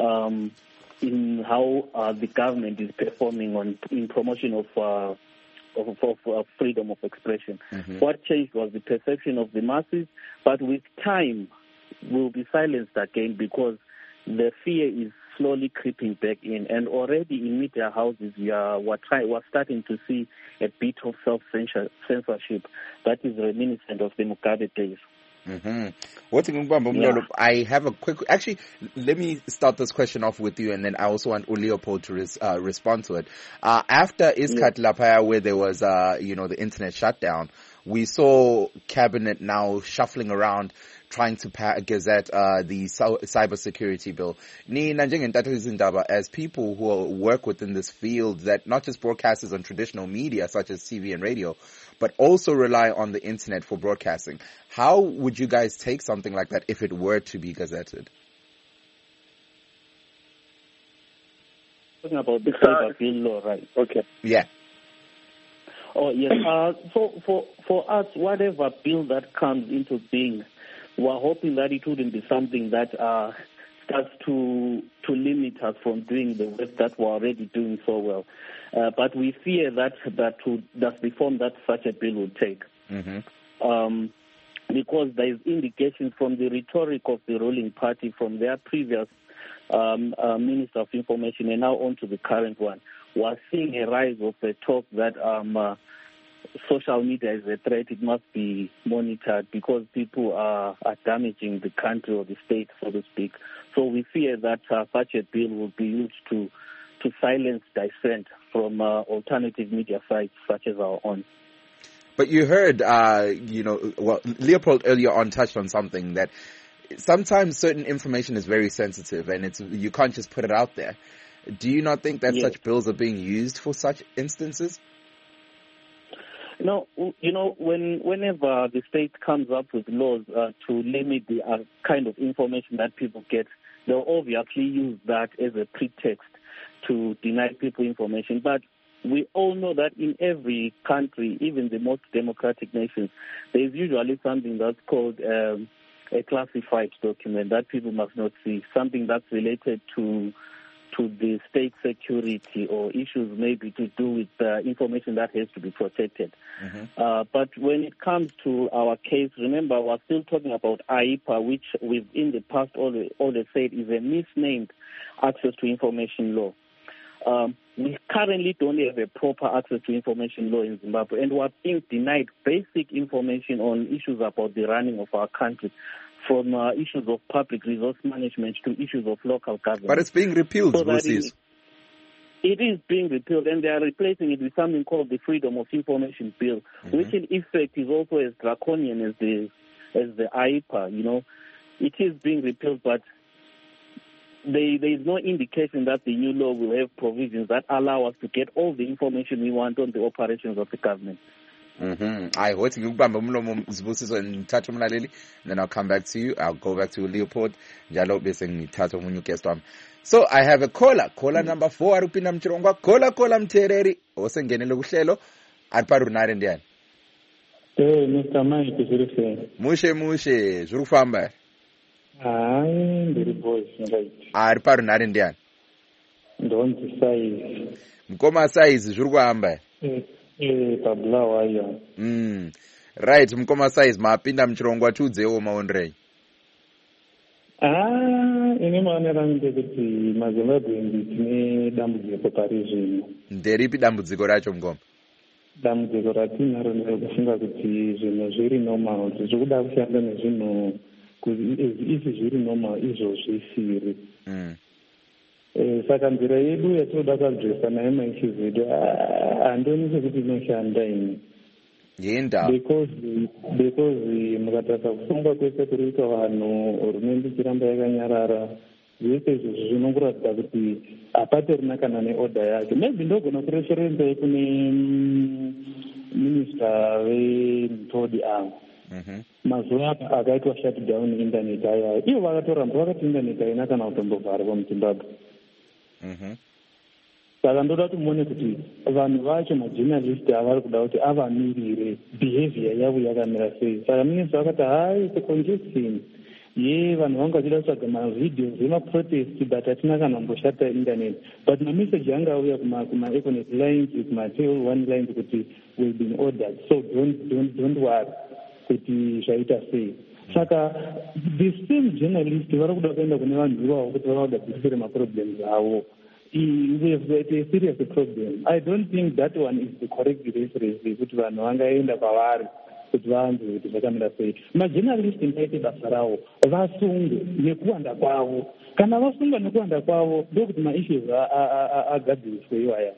in how the government is performing in promotion of freedom of expression. What changed was the perception of the masses, but with time, we'll be silenced again because the fear is slowly creeping back in. And already in media houses, we're starting to see a bit of self-censorship that is reminiscent of the Mugabe days. I have a quick... Actually, let me start this question off with you, and then I also want Leopold to respond to it. After Iskat Lapaya, where there was, the internet shutdown, we saw cabinet now shuffling around trying to gazette the cybersecurity bill. As people who work within this field, that not just broadcasters on traditional media such as TV and radio, but also rely on the internet for broadcasting, how would you guys take something like that if it were to be gazetted? Talking about the cyber bill law, right? Okay. Yeah. Oh, yes. For us, whatever bill that comes into being, we're hoping that it wouldn't be something that starts to limit us from doing the work that we're already doing so well. But we fear that's the form that such a bill would take. Because there is indications from the rhetoric of the ruling party, from their previous Minister of Information and now on to the current one. We're seeing a rise of the talk that social media is a threat. It must be monitored because people are damaging the country or the state, so to speak. So we fear that such a bill will be used to silence dissent from alternative media sites such as our own. But you heard, Leopold earlier on touched on something that sometimes certain information is very sensitive and you can't just put it out there. Do you not think that such bills are being used for such instances? No, whenever the state comes up with laws to limit the kind of information that people get, they'll obviously use that as a pretext to deny people information. But we all know that in every country, even the most democratic nations, there's usually something that's called a classified document that people must not see, something that's related to the state security or issues maybe to do with information that has to be protected. But when it comes to our case, remember, we're still talking about IEPA, which we've in the past always said is a misnamed access to information law. We currently don't have a proper access to information law in Zimbabwe, and we're being denied basic information on issues about the running of our country, from issues of public resource management to issues of local government. But it's being repealed, so it is being repealed, and they are replacing it with something called the Freedom of Information Bill, which in effect is also as draconian as the IEPA. It is being repealed, but there is no indication that the new law will have provisions that allow us to get all the information we want on the operations of the government. I want to ngikubamba umlomo Zibusiso ngithatha umlaleli, then I'll come back to you. I'll go back to Leopold njalo bese ngithatha umunye guest wami. So I have a caller number 4 arupinda mchirongwa. Caller mthereri osengenele kuhlelo ariparunare ndiyani. Mr. Mike zvirifeni. Mushe zviri kufamba. Hayi ndiri boys right. Ariparunare ndiyani. Ndonzi size. Mkoma size zviri kuhamba. Pabulawayo. Right, mkoma size mapinda mchirongwa tudzewo maonrei. Ine maonera ndekuti maZimbabwe tine dambudziko pari zvino. Nderipi dambudziko racho mkoma? Dambudziko ratinaro ndekufunga kuti zvinhu zviri normal, tiri kuda kushanda nezvinhu isi zviri normal izvozvi isiri. Saka nzira yedu yatinoda kuadresa nayo maissues edu handoni sekuti inoshanda ini. Yenda. Because mukatarisa kufunga kwese kuri kuita vanhu, hurumende ichiramba yakanyarara, zvese izvozvo zvinongoratidza kuti hapatorina kana neorder yacho. Maybe ndogona kureferenza kune minista veMtodi avo. Mazuva akaitwa shutdown internet aya, ivo vakatoramba vakati internet haina kana kutombovharwa muZimbabwe. Saka ndoda kuti muone kuti vanhu vacho majournalist avari kuda kuti avamirire behavior yavo yakamira sei. Saka minista vakati hai, it's a congestion. vanhu vanga vachida kutsvaga mavideos emaprotest but hatina kana kumboshata internet but mameseji anga auya kuma-econet lines kuma-tail one lines kuti will be ordered so don't worry kuti zvaita sei. Saka the same journalist vari kuda kuenda kune vanhu ivavo kuti vavakuda kudzisire maproblems avo. We have a serious problem. I don't think that one is the correct reference kuti vanhu vangaenda pavari kuti vanzwe kuti zvakamira sei. Majournalist ngaite basa ravo vasunge nekuwanda kwavo. Kana vasunga nekuwanda kwavo ndokuti maissues agadziriswe iwaya.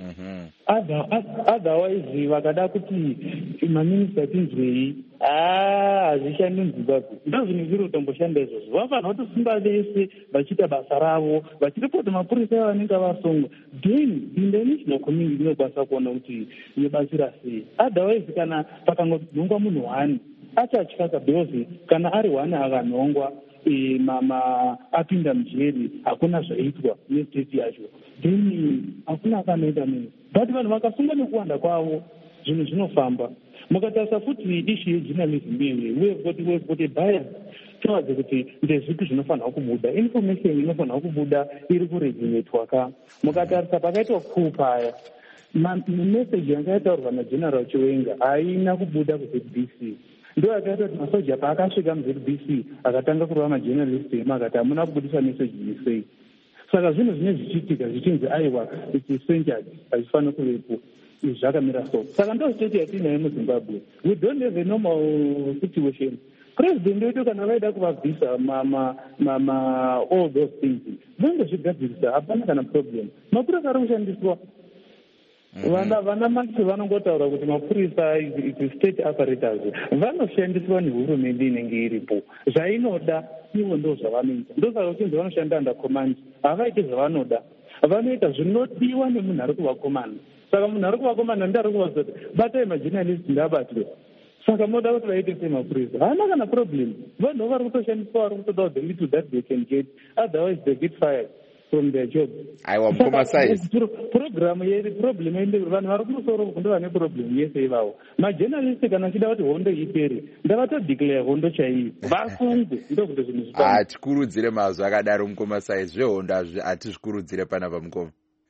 Otherwise vakada kuti maminista tinzwei hazvishandi muzimbabwe ndozvinhu zviri kutomboshanda izvozvo. Vafanira kutosimba vese vachiita basa ravo vachiripota mapurisa vanenge vasungwa then the international community inokwanisa kuona kuti inobatsira sei. Otherwise kana pakangonhongwa munhu wani achatyasa because kana ari wani akanhongwa apinda mujeri hakuna zvaitwa nestate yacho then hakuna akanoita mini but vanhu vakasunga nekuwanda kwavo zvinhu zvinofamba. Mukatarisa futi issue yejournalism iwe we've got a bias towards kuti ndezvipi zvinofanira kubuda information inofanira kubuda iri kuregulatwa ka. Mukatarisa pakaitwa coup paya message yanga yataurwa nageneral Chiwenga haina kubuda kuZBC ndo akaita kuti masoja paakasvika muZBC akatanga kurova majournalist akati hamuna kubudisa message isei. Saka zvinhu zvine zvichiitika zvichinzi aiwa it's censored hazvifanira kuvepo zvakamira so. Saka ndo state yatinayo muZimbabwe. We don't have a normal situation. President wetu kana vaida kuvabvisa all those things vangozvigadzirisa hapana kana problem. Mapurisa ari kushandiswa vana macho vanongotaura kuti mapurisa is state apparatus vanoshandiswa nehurumende inenge iripo zvainoda ivo ndo zvavanoita. Ndosaka uchinzi vanoshanda under command havaiti zvavanoda vanoita zvinodiwa nemunhu ari kuvakomanda. Saka munhu ari kuvakomanda ndi ari kuvaziva kuti batai majournalist ndabatwe. Saka moda kuti vaite semapurisa haana kana problem. Vanhu vari kutoshandiswa vari kutoda the little that they can get otherwise they get fired from their job. Aiwa mukoma size program yeri problem ende vanhu vari kumusoro ndo vane problem yese ivavo. Majournalist kana chida kuti hondo ipere ndavato declare hondo chaiyi vafunge ndokuti zvinhu zvifamba. Hatikurudzire mazwi akadaro mukoma size zvehondo hatizvikurudzire panapa mukoma.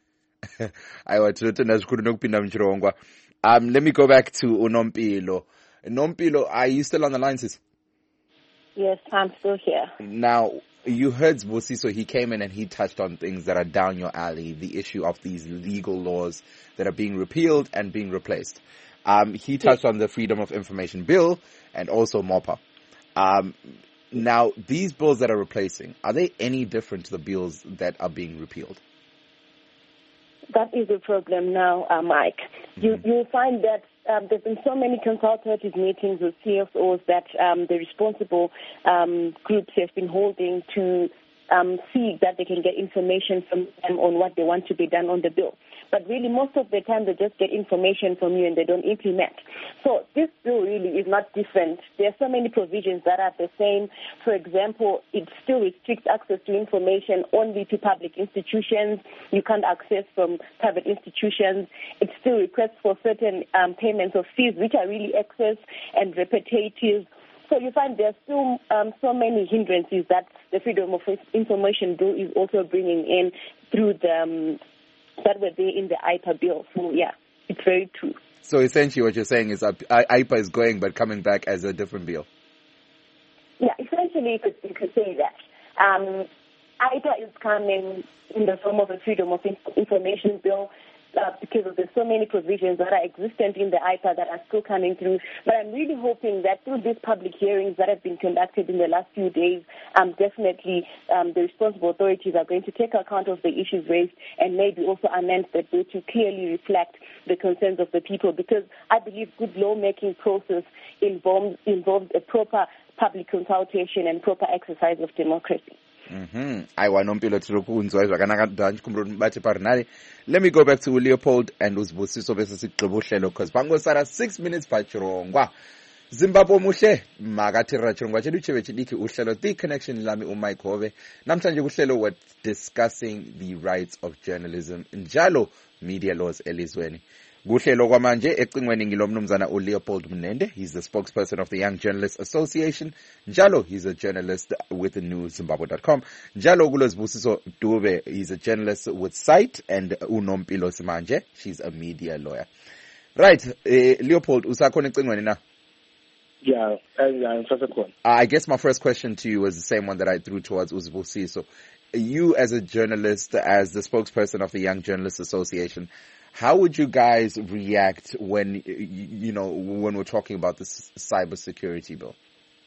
Aiwa tinotenda zvikuru nekupinda muchirongwa. Let me go back to Unompilo. Nompilo, are you still on the line, sis? Yes, I'm still here. Now, you heard Zbosiso, he came in and he touched on things that are down your alley, the issue of these legal laws that are being repealed and being replaced. He touched on the Freedom of Information Bill and also MOPA. Now, these bills that are replacing, are they any different to the bills that are being repealed? That is a problem now, Mike. You'll find that there's been so many consultative meetings with CFOs that the responsible groups have been holding to see that they can get information from them on what they want to be done on the bill. But really, most of the time, they just get information from you and they don't implement. So this bill really is not different. There are so many provisions that are the same. For example, it still restricts access to information only to public institutions. You can't access from private institutions. It still requests for certain payments of fees, which are really excess and repetitive. So you find there are still so many hindrances that the Freedom of Information Bill is also bringing in through the that were there in the IPA bill. So yeah, it's very true. So essentially what you're saying is IPA is going but coming back as a different bill. Yeah, essentially you could say that. IPA is coming in the form of a Freedom of Information Bill. Because there's so many provisions that are existent in the IPA that are still coming through. But I'm really hoping that through these public hearings that have been conducted in the last few days, definitely the responsible authorities are going to take account of the issues raised and maybe also amend the bill to clearly reflect the concerns of the people. Because I believe good lawmaking process involves a proper public consultation and proper exercise of democracy. Aiwa Nompilo tirokunzwa zvakanaka ndachikumbura mubate parinare. Let me go back to Leopold and Uzbusiso bese sigqiba uhlelo because pangosara 6 minutes pachirongwa. Zimbabwe muhle makatirira chirongwa chedu cheve chidiki uhlelo The Connection lami uMike Hove. Namhlanje kuhlelo we're discussing the rights of journalism njalo media laws elizweni. Kuhlelo kwamanje ecingweni ngilomnumzana uLeopold Mnende. He's the spokesperson of the Young Journalists Association. Njalo, he's a journalist with the newszimbabwe.com. Njalo Zibusiso Dube, he's a journalist with Site, and Unompilo Simanje, she's a media lawyer. Right, Leopold, usakhona ecingweni na? Yeah, I guess my first question to you was the same one that I threw towards Uzibusiso. You as a journalist, as the spokesperson of the Young Journalists Association, how would you guys react when, when we're talking about this cybersecurity bill?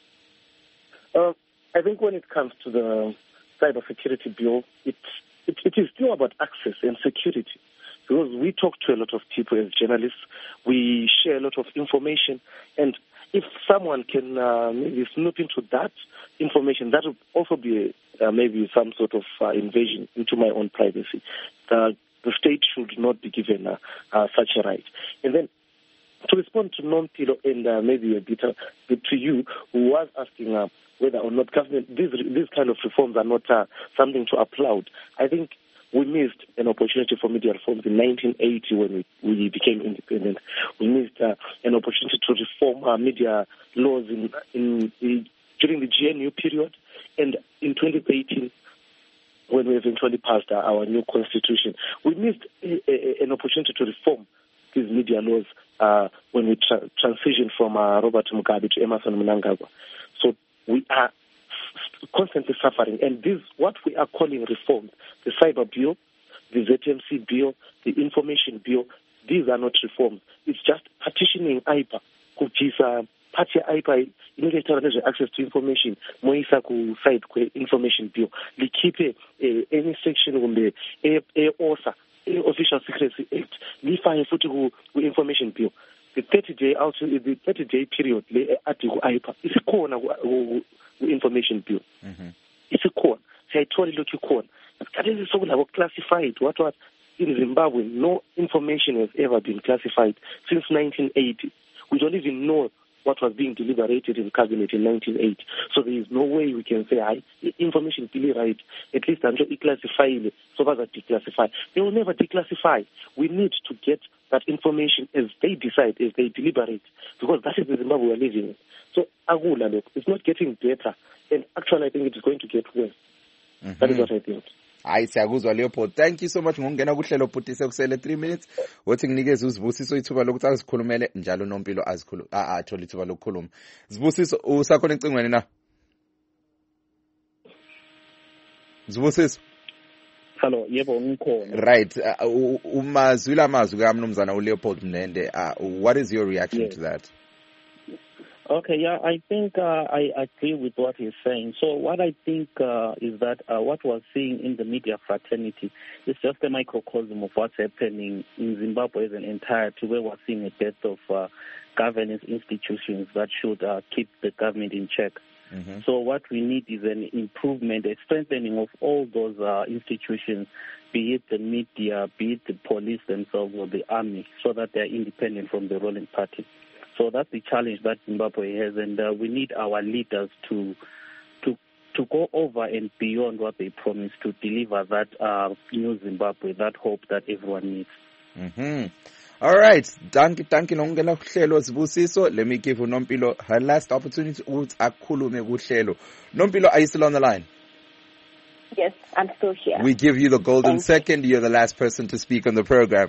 I think when it comes to the cybersecurity bill, it is still about access and security. Because we talk to a lot of people as journalists, we share a lot of information, and if someone can maybe snoop into that information, that would also be maybe some sort of invasion into my own privacy. The state should not be given such a right. And then to respond to Nompilo and maybe a bit to you, who was asking whether or not government, these kind of reforms are not something to applaud. I think we missed an opportunity for media reforms in 1980 when we became independent. We missed an opportunity to reform our media laws during the GNU period, and in 2018 when we eventually passed our new constitution. We missed an opportunity to reform these media laws when we transitioned from Robert Mugabe to Emmerson Mnangagwa. So we are constantly suffering, and this what we are calling reforms, the cyber bill, the ZMC bill, the information bill, these are not reforms. It's just partitioning IPA, which is part of IPA inenge access to information moisa ku side kwe information bill likhiphe any section kumbe OSA Official Secrecy Act lifake futhi ku information bill. The 30-day period le ati ku IPA isikhona ku information bill. Isikhona siyayithola lokhu ikhona. Khathesi sokulabo classified what in Zimbabwe no information has ever been classified since 1980. We don't even know what was being deliberated in cabinet in 1980. So there is no way we can say, information bill right, at least until it classified, so far that declassify. They will never declassify. We need to get that information as they decide, as they deliberate, because that is the Zimbabwe we are living in. So, it's not getting better, and actually I think it is going to get worse. That is what I think. Hayi siyakuzwa Leopold, thank you so much ngokungena kuhlelo Bhutise kusele 3 minutes wothi nginikeze uZibusiso ithuba lokuthi azikhulumele njalo Nompilo athole ithuba lokukhuluma. Zibusiso usakhona ecingweni na? Zibusiso. Hello, yebo ngikhona. Right, umazwila amazwi kaMnumzana uLeopold Mnende, what is your reaction to that? Okay, yeah, I think I agree with what he's saying. So what I think is that what we're seeing in the media fraternity is just a microcosm of what's happening in Zimbabwe as an entirety, where we're seeing a dearth of governance institutions that should keep the government in check. So what we need is an improvement, a strengthening of all those institutions, be it the media, be it the police themselves or the army, so that they're independent from the ruling party. So that's the challenge that Zimbabwe has, and we need our leaders to go over and beyond what they promised to deliver that new Zimbabwe, that hope that everyone needs. All right, thank you nokungena kuhlelo Zibusiso. Let me give Nompilo her last opportunity ukuthi akhulume kuhlelo. Nompilo, are you still on the line? Yes, I'm still here. We give you the golden second. You're the last person to speak on the program.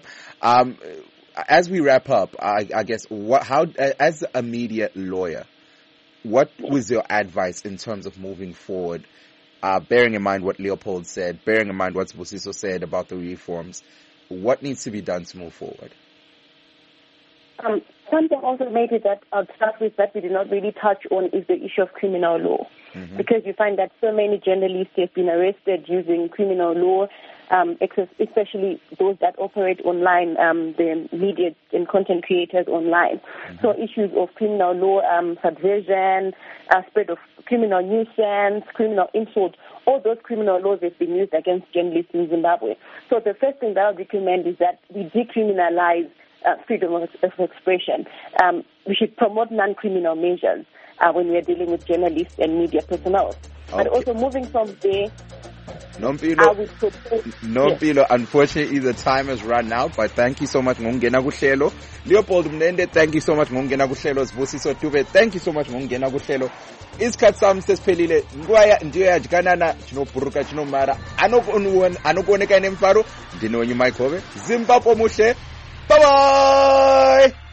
As we wrap up, I guess, as a media lawyer, what was your advice in terms of moving forward, bearing in mind what Leopold said, bearing in mind what Zibusiso said about the reforms? What needs to be done to move forward? Something also maybe that I'll start with that we did not really touch on is the issue of criminal law. Because you find that so many journalists have been arrested using criminal law, especially those that operate online, the media and content creators online. So issues of criminal law, subversion, spread of criminal nuisance, criminal insult, all those criminal laws have been used against journalists in Zimbabwe. So the first thing that I would recommend is that we decriminalize freedom of expression. We should promote non-criminal measures when we are dealing with journalists and media personnel. But also moving from there, Nompilo, unfortunately the time has run out, but thank you so much ngokungena kuhlelo. Leopold Mnende, thank you so much ngokungena kuhlelo. Sibusiso Dube, thank you so much ngokungena kuhlelo. Isikhathi sami sesiphelile. Ngwaya ndiyo yajikanana chinobhuruka chinomara. Anokuoneka nemfaro. Ndinonyi Mike Hove. Zimbabwe muhle. Bye bye.